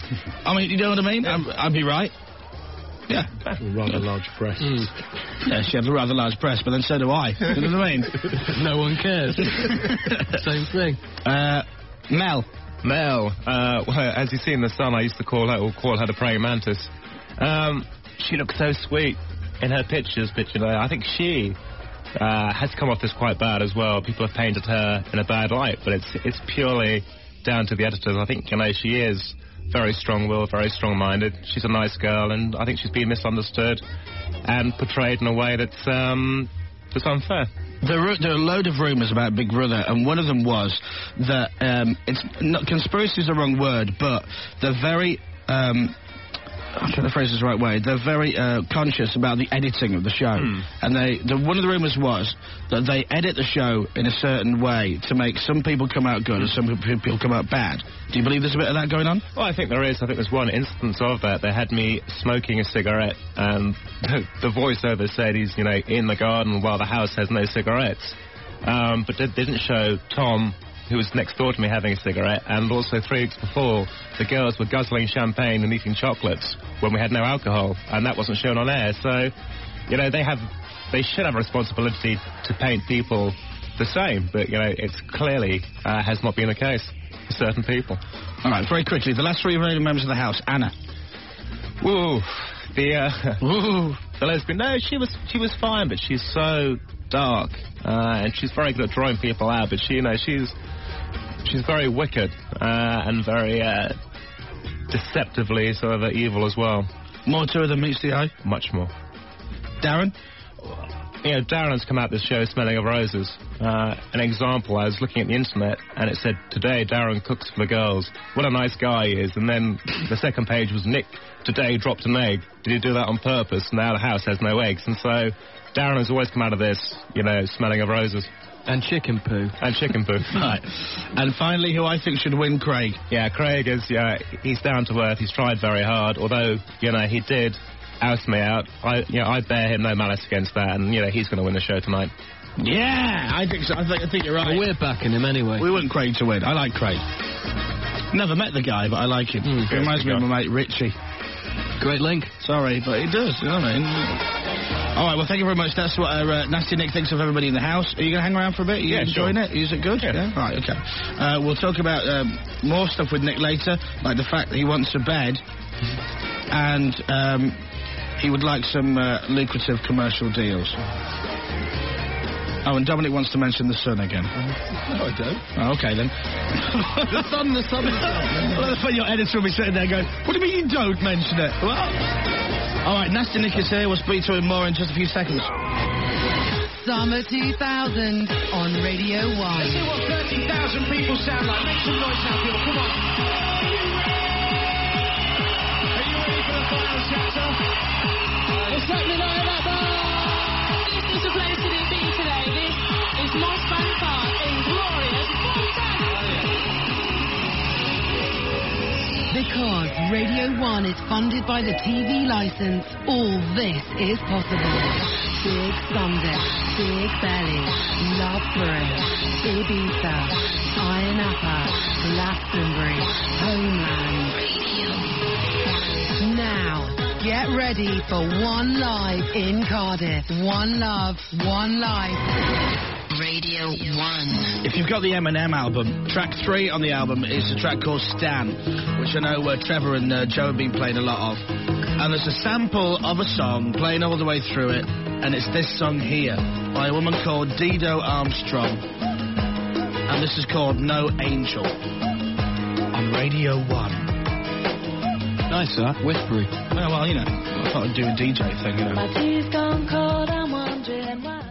I mean, you know what I mean? I'm, I'd be right. Yeah. Rather large breasts. Mm. Yeah, she had a rather large breast, but then so do I. You know what I mean? No one cares. Same thing. Uh, Mel. Mel. Uh, well, as you see in The Sun, I used to call her, or call her the praying mantis. Um, she looked so sweet in her pictures, but, you know, I think she uh, has come off this quite bad as well. People have painted her in a bad light, but it's it's purely down to the editors. I think, you know, she is very strong-willed, very strong-minded. She's a nice girl, and I think she's been misunderstood and portrayed in a way that's um, that's unfair. There are, there are a load of rumours about Big Brother, and one of them was that um, it's not, conspiracy is the wrong word, but they're very. Um, I'm trying to phrase this the right way. They're very uh, conscious about the editing of the show, mm. and they. The, one of the rumours was that they edit the show in a certain way to make some people come out good and some people come out bad. Do you believe there's a bit of that going on? Well, I think there is. I think there's one instance of that. They had me smoking a cigarette, and the, the voiceover said he's, you know, in the garden while the house has no cigarettes. Um, but they didn't show Tom, who was next door to me, having a cigarette, and also three weeks before, the girls were guzzling champagne and eating chocolates when we had no alcohol, and that wasn't shown on air. So, you know, they have, they should have a responsibility to paint people the same, but, you know, it's clearly uh, has not been the case for certain people. All right, very quickly, the last three remaining members of the House. Anna. Woo. The, uh... Woo. The lesbian. No, she was, she was fine, but she's so dark, uh, and she's very good at drawing people out, but she, you know, she's... She's very wicked, uh, and very, uh, deceptively sort of evil as well. More to her than meets the eye? Much more. Darren? You know, Darren's come out this show smelling of roses. Uh, an example, I was looking at the internet, and it said, today Darren cooks for the girls. What a nice guy he is. And then the second page was, Nick today dropped an egg. Did he do that on purpose? Now the house has no eggs. And so Darren has always come out of this, you know, smelling of roses. And chicken poo. And chicken poo. Right. And finally, who I think should win, Craig. Yeah, Craig is, yeah, he's down to earth. He's tried very hard, although, you know, he did oust me out. I, you know, I bear him no malice against that, and, you know, he's going to win the show tonight. Yeah, I think so. I think, I think you're right. Well, we're backing him anyway. We want Craig to win. I like Craig. Never met the guy, but I like him. Mm, he reminds me of my mate Richie. Great link. Sorry, but he does, you know what I mean? All right, well, thank you very much. That's what uh, uh, Nasty Nick thinks of everybody in the house. Are you going to hang around for a bit? Are you yeah, enjoying sure. it? Is it good? Yeah. yeah? Right, okay. Uh, we'll talk about um, more stuff with Nick later, like the fact that he wants a bed and um, he would like some uh, lucrative commercial deals. Oh, and Dominic wants to mention the Sun again. No, I don't. Oh, okay, then. the Sun, the Sun. Well, that's when your editor will be sitting there going, what do you mean you don't mention it? Well, all right, Nasty Nick is here. We'll speak to him more in just a few seconds. Summer two thousand on Radio one. Let's see what thirty thousand people sound like. Make some noise now, people. Come on. Are you ready for the final chapter? It's certainly not about that. This is the place to be today. This is Moss Bank Park in glorious Because Radio one is funded by the T V licence, all this is possible. Big Sunday, Big Belly, Love Parade, Ibiza, Iron Upper, Glastonbury, Homeland. Now, get ready for One Live in Cardiff. One Love, One Life. Radio one. If you've got the Eminem album, track three on the album is a track called Stan, which I know uh, Trevor and uh, Joe have been playing a lot of. And there's a sample of a song playing all the way through it, and it's this song here by a woman called Dido Armstrong. And this is called No Angel on Radio one. Nice, huh? Whispery. Oh, well, you know, I thought I'd do a D J thing, you know. My teeth gone cold, I'm wondering why.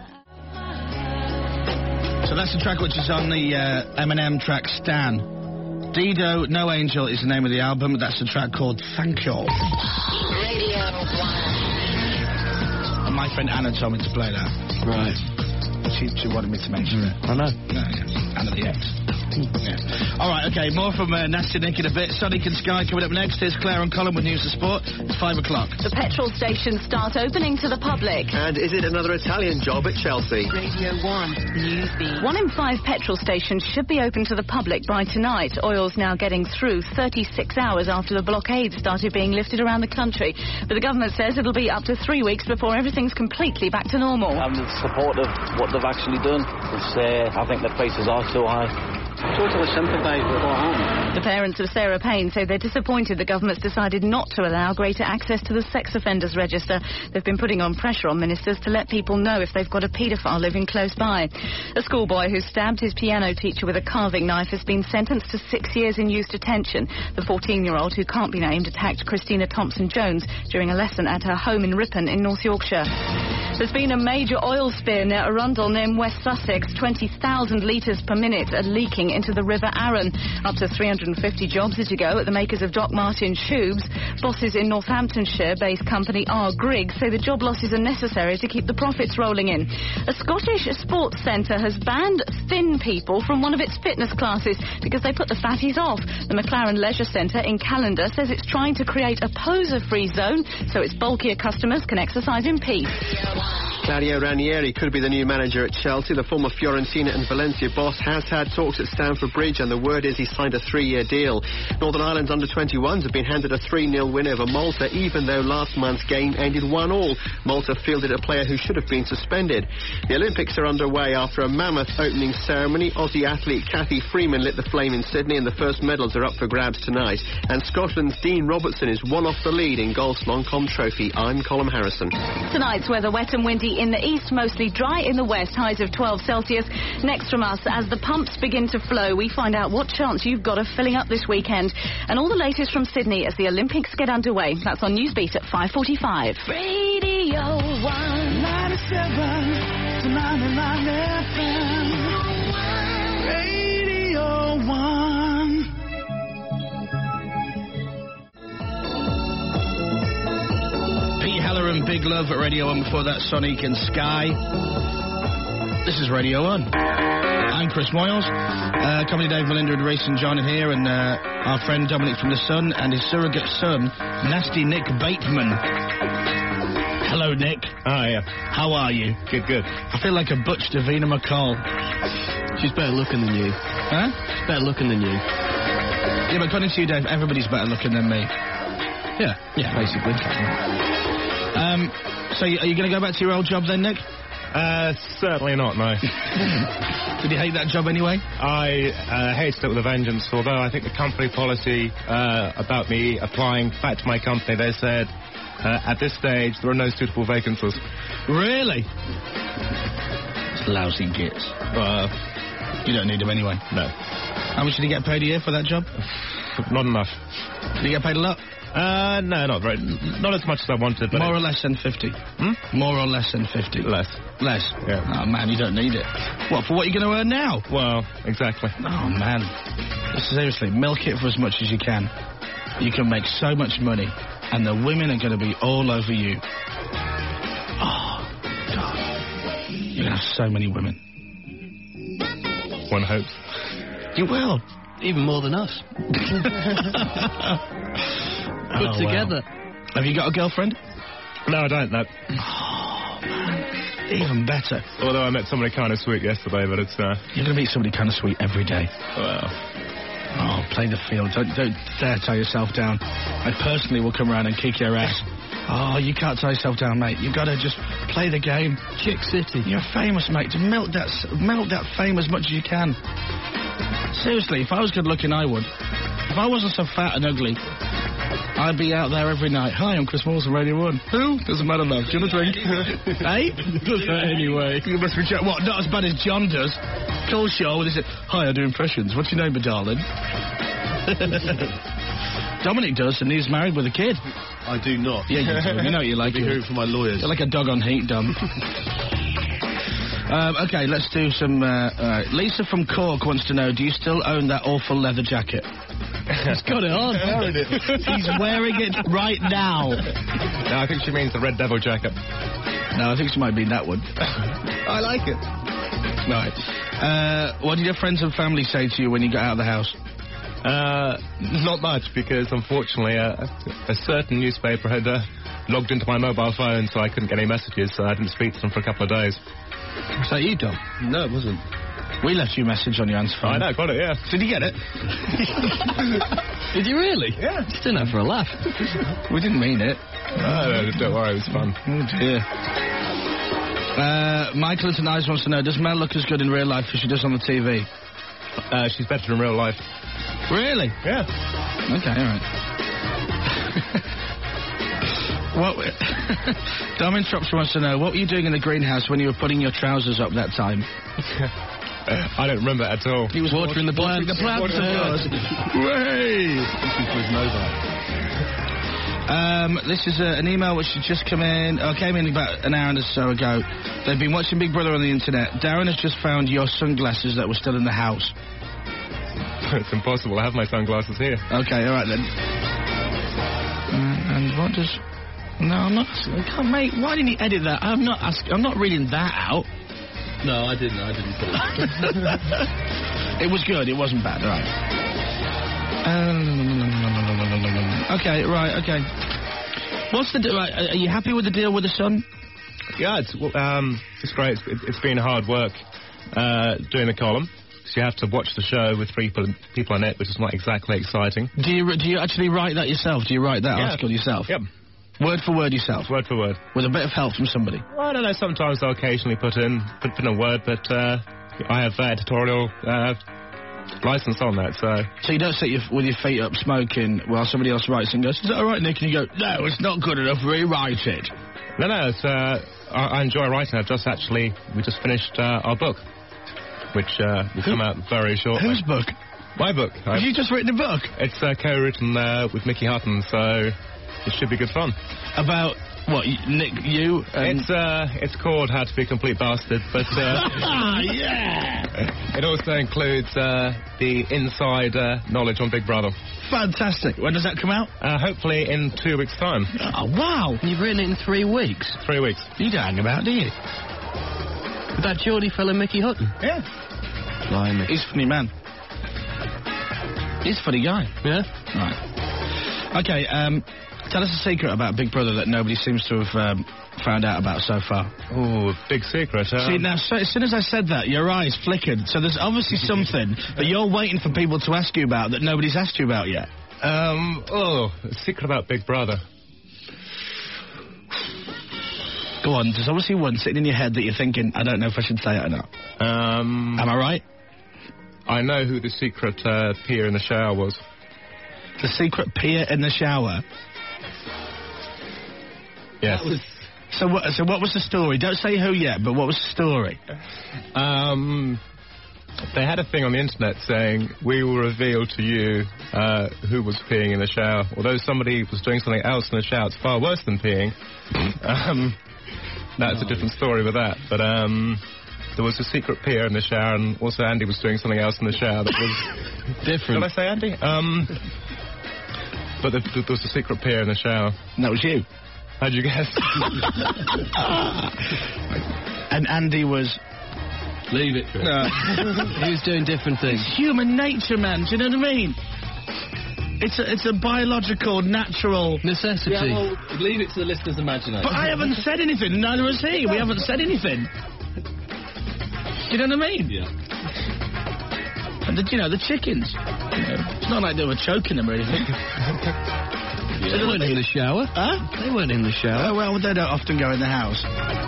So that's the track which is on the uh, Eminem track Stan. Dido, No Angel is the name of the album. That's the track called Thank You. Radio one. And my friend Anna told me to play that. Right. She, she wanted me to mention it. I know. No, yeah. Anna the X. Yeah. All right, okay, more from uh, Nasty Nick in a bit. Sonic and Sky coming up next. Here's Claire and Colin with News and Sport. It's five o'clock. The petrol stations start opening to the public. And is it another Italian job at Chelsea? Radio one Newsbeat. One in five petrol stations should be open to the public by tonight. Oil's now getting through thirty-six hours after the blockade started being lifted around the country. But the government says it'll be up to three weeks before everything's completely back to normal. I'm in support of what they've actually done. It's, uh, I think the prices are too high. Totally sympathise with what happened. The parents of Sarah Payne say they're disappointed the government's decided not to allow greater access to the sex offenders register. They've been putting on pressure on ministers to let people know if they've got a paedophile living close by. A schoolboy who stabbed his piano teacher with a carving knife has been sentenced to six years in youth detention. The fourteen-year-old, who can't be named, attacked Christina Thompson-Jones during a lesson at her home in Ripon in North Yorkshire. There's been a major oil spill near Arundel near West Sussex. twenty thousand litres per minute are leaking into the River Arun. Up to three hundred fifty jobs are to go at the makers of Doc Martin tubes. Bosses in Northamptonshire-based company R. Griggs say the job losses are necessary to keep the profits rolling in. A Scottish sports centre has banned thin people from one of its fitness classes because they put the fatties off. The McLaren Leisure Centre in Callander says it's trying to create a poser-free zone so its bulkier customers can exercise in peace. Claudio Ranieri could be the new manager at Chelsea. The former Fiorentina and Valencia boss has had talks at Stamford Bridge, and the word is he signed a three-year deal. Northern Ireland's under twenty-ones have been handed a three nil win over Malta, even though last month's game ended one all. Malta fielded a player who should have been suspended. The Olympics are underway after a mammoth opening ceremony. Aussie athlete Cathy Freeman lit the flame in Sydney, and the first medals are up for grabs tonight. And Scotland's Dean Robertson is one off the lead in golf's Longcomb Trophy. I'm Colin Harrison. Tonight's weather wet and windy in the east, mostly dry in the west, highs of twelve Celsius. Next from us, as the pumps begin to flow, we find out what chance you've got of filling up this weekend. And all the latest from Sydney as the Olympics get underway. That's on Newsbeat at five forty-five. Radio one ninety-seven to ninety-nine F M. Radio one. Pete Heller and Big Love at Radio one. Before that, Sonic and Sky. This is Radio one. I'm Chris Moyles. Uh, Comedy Dave, Melinda and Reece and John are here, and uh, our friend Dominic from The Sun and his surrogate son, Nasty Nick Bateman. Hello, Nick. Hi. Uh, How are you? Good, good. I feel like a Butch Davina McCall. She's better looking than you. Huh? She's better looking than you. Yeah, but according to you, Dave, everybody's better looking than me. Yeah, yeah, basically. Um, so you, are you going to go back to your old job then, Nick? Uh, certainly not, no. Did you hate that job anyway? I uh, hated it with a vengeance, although I think the company policy uh, about me applying back to my company, they said, uh, at this stage, there are no suitable vacancies. Really? It's lousy gits. Uh, you don't need them anyway. No. How much did you get paid a year for that job? Not enough. Did you get paid a lot? Uh, no, not very, not as much as I wanted. But More it, or less than fifty? Hmm? More or less than fifty? Less. Less? Yeah. Oh, man, you don't need it. What, for what you're going to earn now? Well, exactly. Oh, man. Seriously, milk it for as much as you can. You can make so much money, and the women are going to be all over you. Oh, God. You're going to have so many women. One hopes. You will. Even more than us. Put oh, together. Well. Have you got a girlfriend? No, I don't, no. Oh, man. Even better. Although I met somebody kind of sweet yesterday, but it's... Uh... You're going to meet somebody kind of sweet every day. Well... Oh, play the field. Don't, don't dare tie yourself down. I personally will come around and kick your ass. Oh, you can't tie yourself down, mate. You've got to just play the game. Chick City. You're famous, mate. Just milk that, milk that fame as much as you can. Seriously, if I was good looking, I would. If I wasn't so fat and ugly, I'd be out there every night. Hi, I'm Chris Moyles on Radio one. Who? Doesn't matter, love. Do you want a drink? Hey? Does that anyway. You must reject... What, not as bad as John does? Cool show. What is it? Hi, I do impressions. What's your name, my darling? Dominic does, and he's married with a kid. I do not. Yeah, you do. You know what you like. I'll be hearing from my lawyers. You're like a dog on heat, Dom. Um, okay, let's do some... Uh, uh, Lisa from Cork wants to know, do you still own that awful leather jacket? He's got it on. Wearing it. He's wearing it right now. No, I think she means the Red Devil jacket. No, I think she might mean that one. I like it. Right. Uh, what did your friends and family say to you when you got out of the house? Uh, not much, because unfortunately uh, a certain newspaper had uh, logged into my mobile phone, so I couldn't get any messages, so I didn't speak to them for a couple of days. Was that you, Dom? No, it wasn't. We left you a message on your answer phone. I know, got it, yeah. Did you get it? Did you really? Yeah. Just didn't have for a laugh. We didn't mean it. No, no, don't worry, it was fun. Oh, dear. Uh, Michael and Eyes wants to know, does Mel look as good in real life as she does on the T V? Uh, she's better in real life. Really? Yeah. Okay, all right. What? Dom in Shropshire wants to know, what were you doing in the greenhouse when you were putting your trousers up that time? uh, I don't remember at all. He was watering the plants. The plants, of course. Way! Um, this is uh, an email which has just come in, uh, came in about an hour or so ago. They've been watching Big Brother on the internet. Darren has just found your sunglasses that were still in the house. It's impossible. I have my sunglasses here. Okay, all right then. Uh, and what does... No, I'm not... I can't, mate, why didn't he edit that? I'm not asking... I'm not reading that out. No, I didn't. I didn't put it. It was good. It wasn't bad. Right. Um, okay. Right. Okay. What's the deal? Right, are you happy with the deal with the Sun? Yeah, it's well, um, it's great. It's, it's been hard work uh, doing the column. So you have to watch the show with three people, people on it, which is not exactly exciting. Do you do you actually write that yourself? Do you write that yeah. article yourself? Yep. Word for word yourself? Word for word. With a bit of help from somebody? Well, I don't know. Sometimes I'll occasionally put in put in a word, but uh, I have uh, editorial uh, license on that, so... So you don't sit your, with your feet up smoking while somebody else writes and goes, is that all right, Nick? And you go, no, it's not good enough, rewrite it. No, no, it's, uh, I, I enjoy writing. I've just actually... We just finished uh, our book, which uh, will Who, come out very shortly. Whose book? My book. Have I've, you just written a book? It's uh, co-written uh, with Mickey Hutton, so it should be good fun. About... What, Nick, you? And it's uh, it's called How to Be a Complete Bastard, but uh, yeah, it also includes uh, the inside uh, knowledge on Big Brother. Fantastic. When does that come out? Uh, hopefully in two weeks' time. Oh wow! You've written it in three weeks. Three weeks. You don't hang about, do you? With that Geordie fella, Mickey Hutton. Yeah. Blimey. He's a funny man. He's a funny guy. Yeah. Right. Okay. Um. Tell us a secret about Big Brother that nobody seems to have um, found out about so far. Oh, big secret. Um... See, now, so, as soon as I said that, your eyes flickered. So there's obviously something that you're waiting for people to ask you about that nobody's asked you about yet. Um, oh, a secret about Big Brother. Go on, there's obviously one sitting in your head that you're thinking, I don't know if I should say it or not. Um... Am I right? I know who the secret uh, peer in the shower was. The secret peer in the shower? Yes. Was... So what? So what was the story? Don't say who yet, but what was the story? Um, they had a thing on the internet saying we will reveal to you uh, who was peeing in the shower. Although somebody was doing something else in the shower, it's far worse than peeing. um, that's no. a different story with that. But um, there was a secret peer in the shower, and also Andy was doing something else in the shower that was different. Did I say Andy? Um, but there, there was a secret peer in the shower. And that was you. How'd you guess? And Andy was... Leave it. No. He was doing different things. It's human nature, man. Do you know what I mean? It's a, it's a biological, natural... necessity. Yeah, well, leave it to the listener's imagination. But I haven't said anything. Neither has he. We haven't said anything. You know what I mean? Yeah. And, the, you know, the chickens. You know, it's not like they were choking them or anything. Yeah, they weren't in the shower. Huh? They weren't in the shower. Oh, well, they don't often go in the house.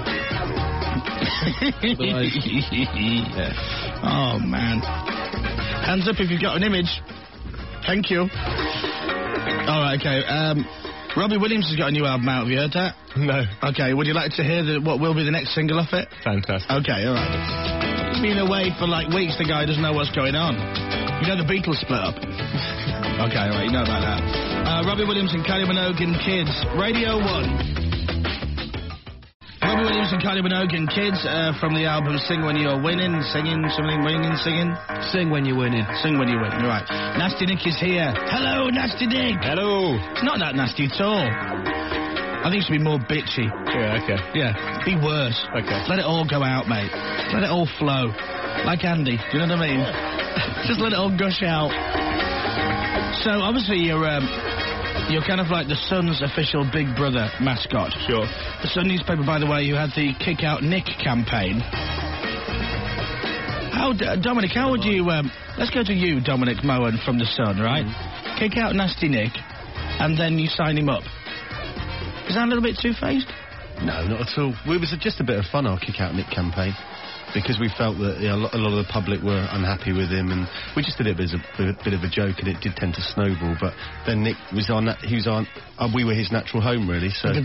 Yeah. Oh, man. Hands up if you've got an image. Thank you. All right, okay. Um, Robbie Williams has got a new album out. Have you heard that? No. Okay, would you like to hear the, what will be the next single off it? Fantastic. Okay, all right. He's been away for, like, weeks. The guy doesn't know what's going on. You know the Beatles split up? Okay, all right, you know about that. Uh, Robbie Williams and Kylie Minogue and Kids. Radio one. Robbie Williams and Kylie Minogue and Kids uh, from the album Sing When You're Winning. Singing, something, winning, singing. Sing when you're winning. Sing when you're winning, all right. Nasty Nick is here. Hello, Nasty Nick. Hello. It's not that nasty at all. I think it should be more bitchy. Yeah, okay. Yeah, be worse. Okay. Let it all go out, mate. Let it all flow. Like Andy, do you know what I mean? Yeah. Just let it all gush out. So, obviously, you're, um, you're kind of like the Sun's official Big Brother mascot. Sure. The Sun newspaper, by the way, you had the Kick Out Nick campaign. How, uh, Dominic, how would you... Um, let's go to you, Dominic Mohan from the Sun, right? Mm. Kick out Nasty Nick, and then you sign him up. Is that a little bit two-faced? No, not at all. It was just a bit of fun, our Kick Out Nick campaign, because we felt that you know, a lot of the public were unhappy with him, and we just did it as a, a bit of a joke, and it did tend to snowball. But then Nick was on, he was on, uh, we were his natural home, really. So,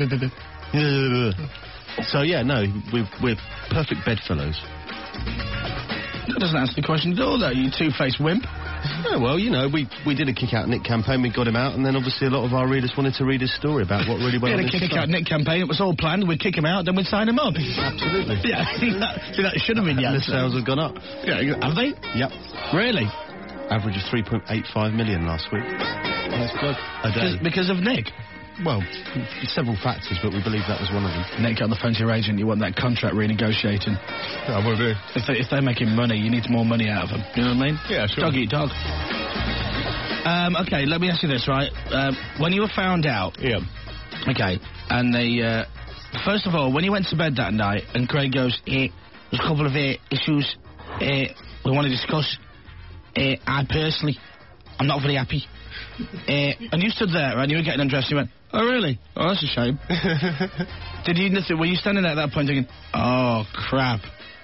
so yeah, no, we, we're perfect bedfellows. That doesn't answer the question at all, though. You two-faced wimp. Oh, well, you know, we we did a Kick Out Nick campaign, we got him out, and then obviously a lot of our readers wanted to read his story about what really went on. We had a Kick Out Nick campaign, it was all planned, we'd kick him out, then we'd sign him up. Absolutely. Yeah, see, that, see, that should have been yeah. The sales have gone up. Yeah, have they? Yep. Really? Average of three point eight five million last week. That's good. A day. Because, because of Nick? Well, several factors, but we believe that was one of them. Nick, on the phone to your agent, you want that contract renegotiating. I will do. If, they, if they're making money, you need more money out of them. You know what I mean? Yeah, sure. Dog eat dog. Um, okay, let me ask you this, right? Um, when you were found out... Yeah. Okay, and they... Uh, first of all, when he went to bed that night, and Craig goes, eh, there's a couple of uh, issues uh, we want to discuss. Uh, I personally, I'm not very happy. Uh, and you stood there, and you were getting undressed, and you went, oh, really? Oh, that's a shame. Did you, were you standing there at that point thinking, oh, crap?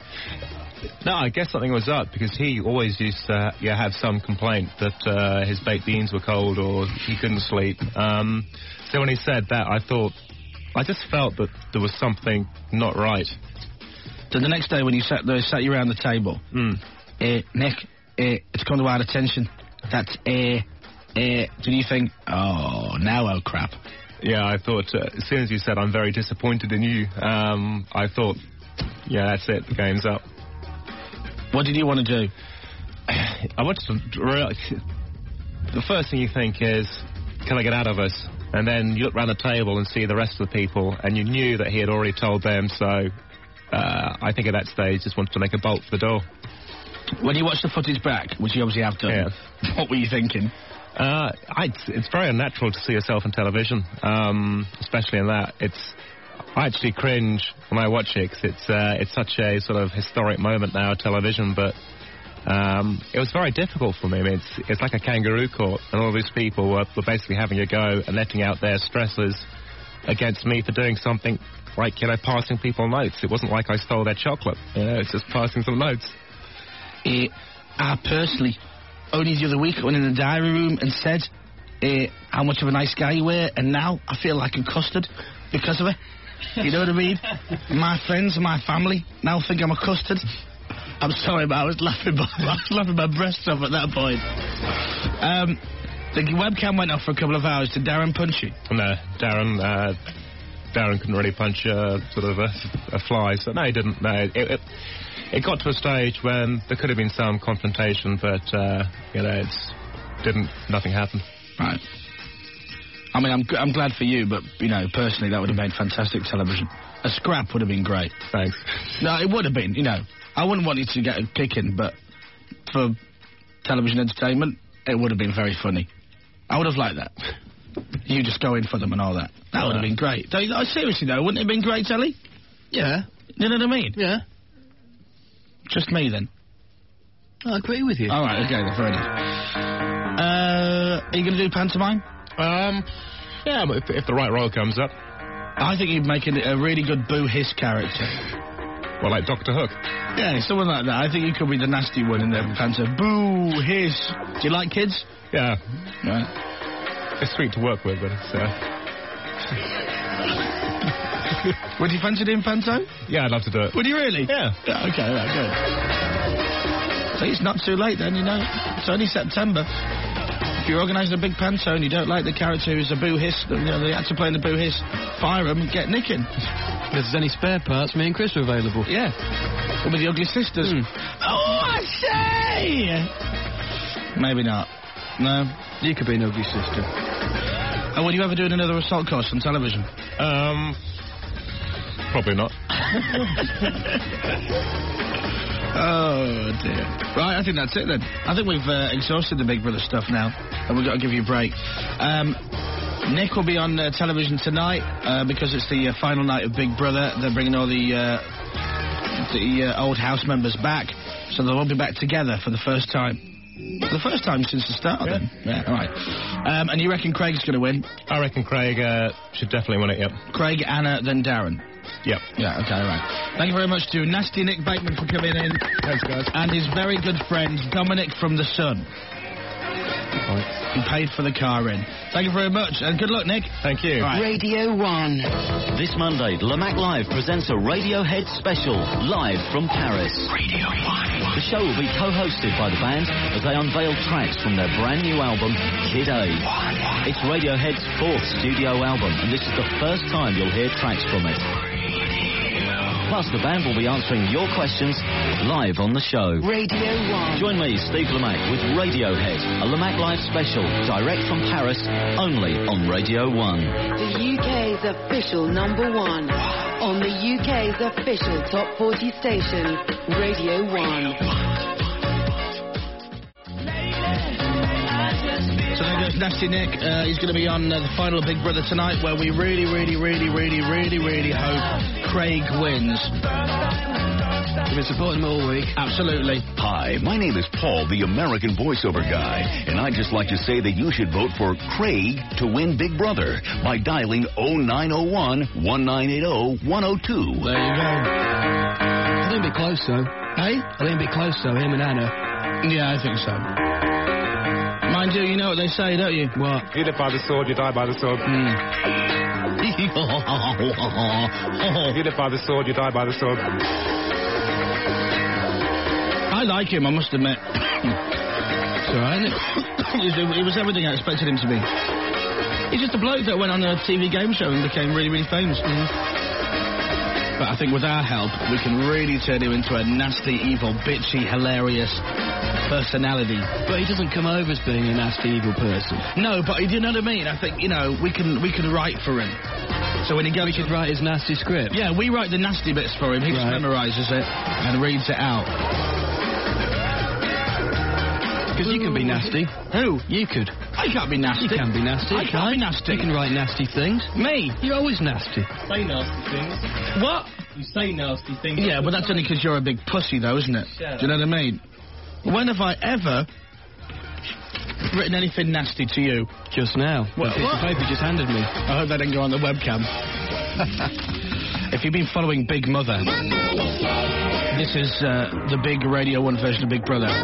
No, I guess something was up, because he always used to yeah, have some complaint that uh, his baked beans were cold or he couldn't sleep. Um, so when he said that, I thought, I just felt that there was something not right. So the next day when you sat there, sat you around the table, mm. uh, Nick, uh, it's come to our attention that, uh, uh, did you think, oh, now oh crap? Yeah, I thought, uh, as soon as you said, I'm very disappointed in you, um, I thought, yeah, that's it, the game's up. What did you want to do? I wanted to... Re- the first thing you think is, can I get out of us? And then you look around the table and see the rest of the people, and you knew that he had already told them, so... Uh, I think at that stage just wanted to make a bolt for the door. When you watch the footage back, which you obviously have done, yeah. what were you thinking? Uh, I, it's very unnatural to see yourself on television, um, especially in that. It's I actually cringe when I watch it, 'cause it's uh, it's such a sort of historic moment now on television. But um, it was very difficult for me. I mean, it's it's like a kangaroo court, and all these people were, were basically having a go and letting out their stresses against me for doing something. Like, you know, passing people notes. It wasn't like I stole their chocolate. You know, it's just passing some notes. Uh, I personally, only the other week, went in the diary room and said uh, how much of a nice guy you were, and now I feel like a custard because of it. You know what I mean? My friends and my family now think I'm a custard. I'm sorry, but I was laughing my, I was laughing my breasts off at that point. Um, the webcam went off for a couple of hours. Did Darren punch you? No, Darren... Uh, Darren couldn't really punch uh, sort of a, a fly, so no, he didn't. No, it, it, it got to a stage when there could have been some confrontation, but uh, you know, it's didn't. Nothing happened. Right. I mean, I'm I'm glad for you, but you know, personally, that would have made fantastic television. A scrap would have been great. Thanks. No, it would have been. You know, I wouldn't want you to get a kicking, but for television entertainment, it would have been very funny. I would have liked that. You just go in for them and all that. That yeah. would have been great. Don't, oh, seriously, though, wouldn't it have been great, Ellie? Yeah. You know what I mean? Yeah. Just me, then. I agree with you. All right, okay, then, fair enough. Uh, are you going to do pantomime? Um, yeah, if, if the right role comes up. I think you'd make a, a really good Boo Hiss character. Well, like Doctor Hook? Yeah, someone like that. I think you could be the nasty one in the pantomime. Boo Hiss. Do you like kids? Yeah. Right. It's sweet to work with, but it's, uh... Would you fancy doing panto? Yeah, I'd love to do it. Would you really? Yeah. Yeah, okay, right, good. So it's not too late then, you know. It's only September. If you're organising a big panto and you don't like the character who's a Boo Hiss, you know, the actor playing the Boo Hiss, fire him and get nicking. If there's any spare parts, me and Chris are available. Yeah. Or with the Ugly Sisters. Mm. Oh, I say! Maybe not. No. You could be an ugly sister. And will you ever do another assault course on television? Um, probably not. Oh, dear. Right, I think that's it then. I think we've uh, exhausted the Big Brother stuff now, and we've got to give you a break. Um, Nick will be on uh, television tonight uh, because it's the uh, final night of Big Brother. They're bringing all the, uh, the uh, old house members back, so they'll all be back together for the first time. For the first time since the start, yeah. then. Yeah, all right. Um, and you reckon Craig's going to win? I reckon Craig uh, should definitely win it, yep. Craig, Anna, then Darren? Yep. Yeah, okay, all right. Thank you very much to Nasty Nick Bateman for coming in. Thanks, guys. And his very good friend, Dominic from The Sun. Right. Who paid for the car in. Thank you very much, and good luck, Nick. Thank you. Right. Radio one. This Monday, Lamac Live presents a Radiohead special, live from Paris. Radio one. The show will be co-hosted by the band as they unveil tracks from their brand new album, Kid A. It's Radiohead's fourth studio album, and this is the first time you'll hear tracks from it. Plus, the band will be answering your questions live on the show. Radio one. Join me, Steve Lamac, with Radiohead, a Lamac Live special, direct from Paris, only on Radio one. The U K's official number one. On the U K's official top forty station, Radio one. So there goes with Nasty Nick. Uh, he's going to be on uh, the final of Big Brother tonight, where we really, really, really, really, really, really hope Craig wins. You've been supporting him all week. Absolutely. Hi, my name is Paul, the American voiceover guy, and I'd just like to say that you should vote for Craig to win Big Brother by dialing oh nine oh one, one nine eight oh, one oh two. There you go. I think it'd be close, though. Hey? I think it'd be close, though, him and Anna. Yeah, I think so. Mind you, you know what they say, don't you? What? You live by the sword, you die by the sword. Mm. You live by the sword, you die by the sword. I like him, I must admit. It's alright, isn't it? he, was, he was everything I expected him to be. He's just a bloke that went on a T V game show and became really, really famous. Mm. But I think with our help, we can really turn him into a nasty, evil, bitchy, hilarious personality. But he doesn't come over as being a nasty, evil person. No, but you know what I mean? I think, you know, we can we can write for him. So when he goes... We could write his nasty script. Yeah, we write the nasty bits for him. He just Right. memorises it and reads it out. Because you can be nasty. Who? You could. I can't be nasty. You can be nasty. I can't be nasty. You can write nasty things. Me? You're always nasty. Say nasty things. What? You say nasty things. Yeah, but that's only because you're a big pussy, though, isn't it? Shut Do you know what I mean? When have I ever written anything nasty to you? Just now. What? That piece What? of paper you just handed me. I hope that didn't go on the webcam. If you've been following Big Mother, this is uh, the big Radio one version of Big Brother.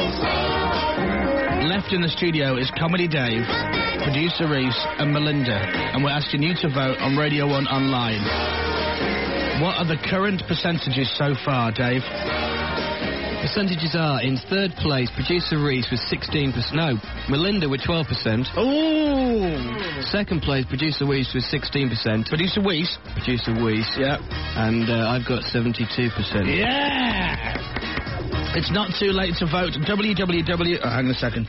Left in the studio is Comedy Dave, producer Reese, and Melinda, and we're asking you to vote on Radio one Online. What are the current percentages so far, Dave? Percentages are, in third place, producer Reese with sixteen percent. No, Melinda with twelve percent. Ooh! Second place, producer Reese with sixteen percent. Producer Reese? Producer Reese. Yeah. And uh, I've got seventy-two percent. Yeah! It's not too late to vote. www... Oh, hang on a second.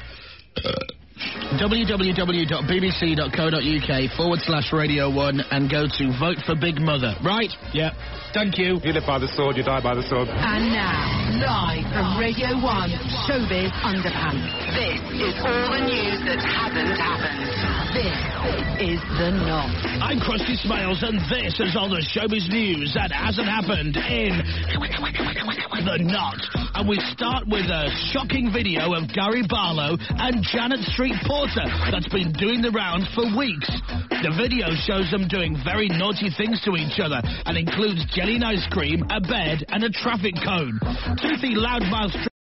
www.bbc.co.uk forward slash Radio one and go to Vote for Big Mother. Right? Yeah. Thank you. You live by the sword, you die by the sword. And now, live from Radio one, Showbiz Underpants. This is all the news that hasn't happened. This is The Knot. I'm Krusty Smiles, and this is all the showbiz news that hasn't happened in The Knot. And we start with a shocking video of Gary Barlow and Janet Street Porter that's been doing the rounds for weeks. The video shows them doing very naughty things to each other and includes jelly and ice cream, a bed, and a traffic cone. Toothy loudmouth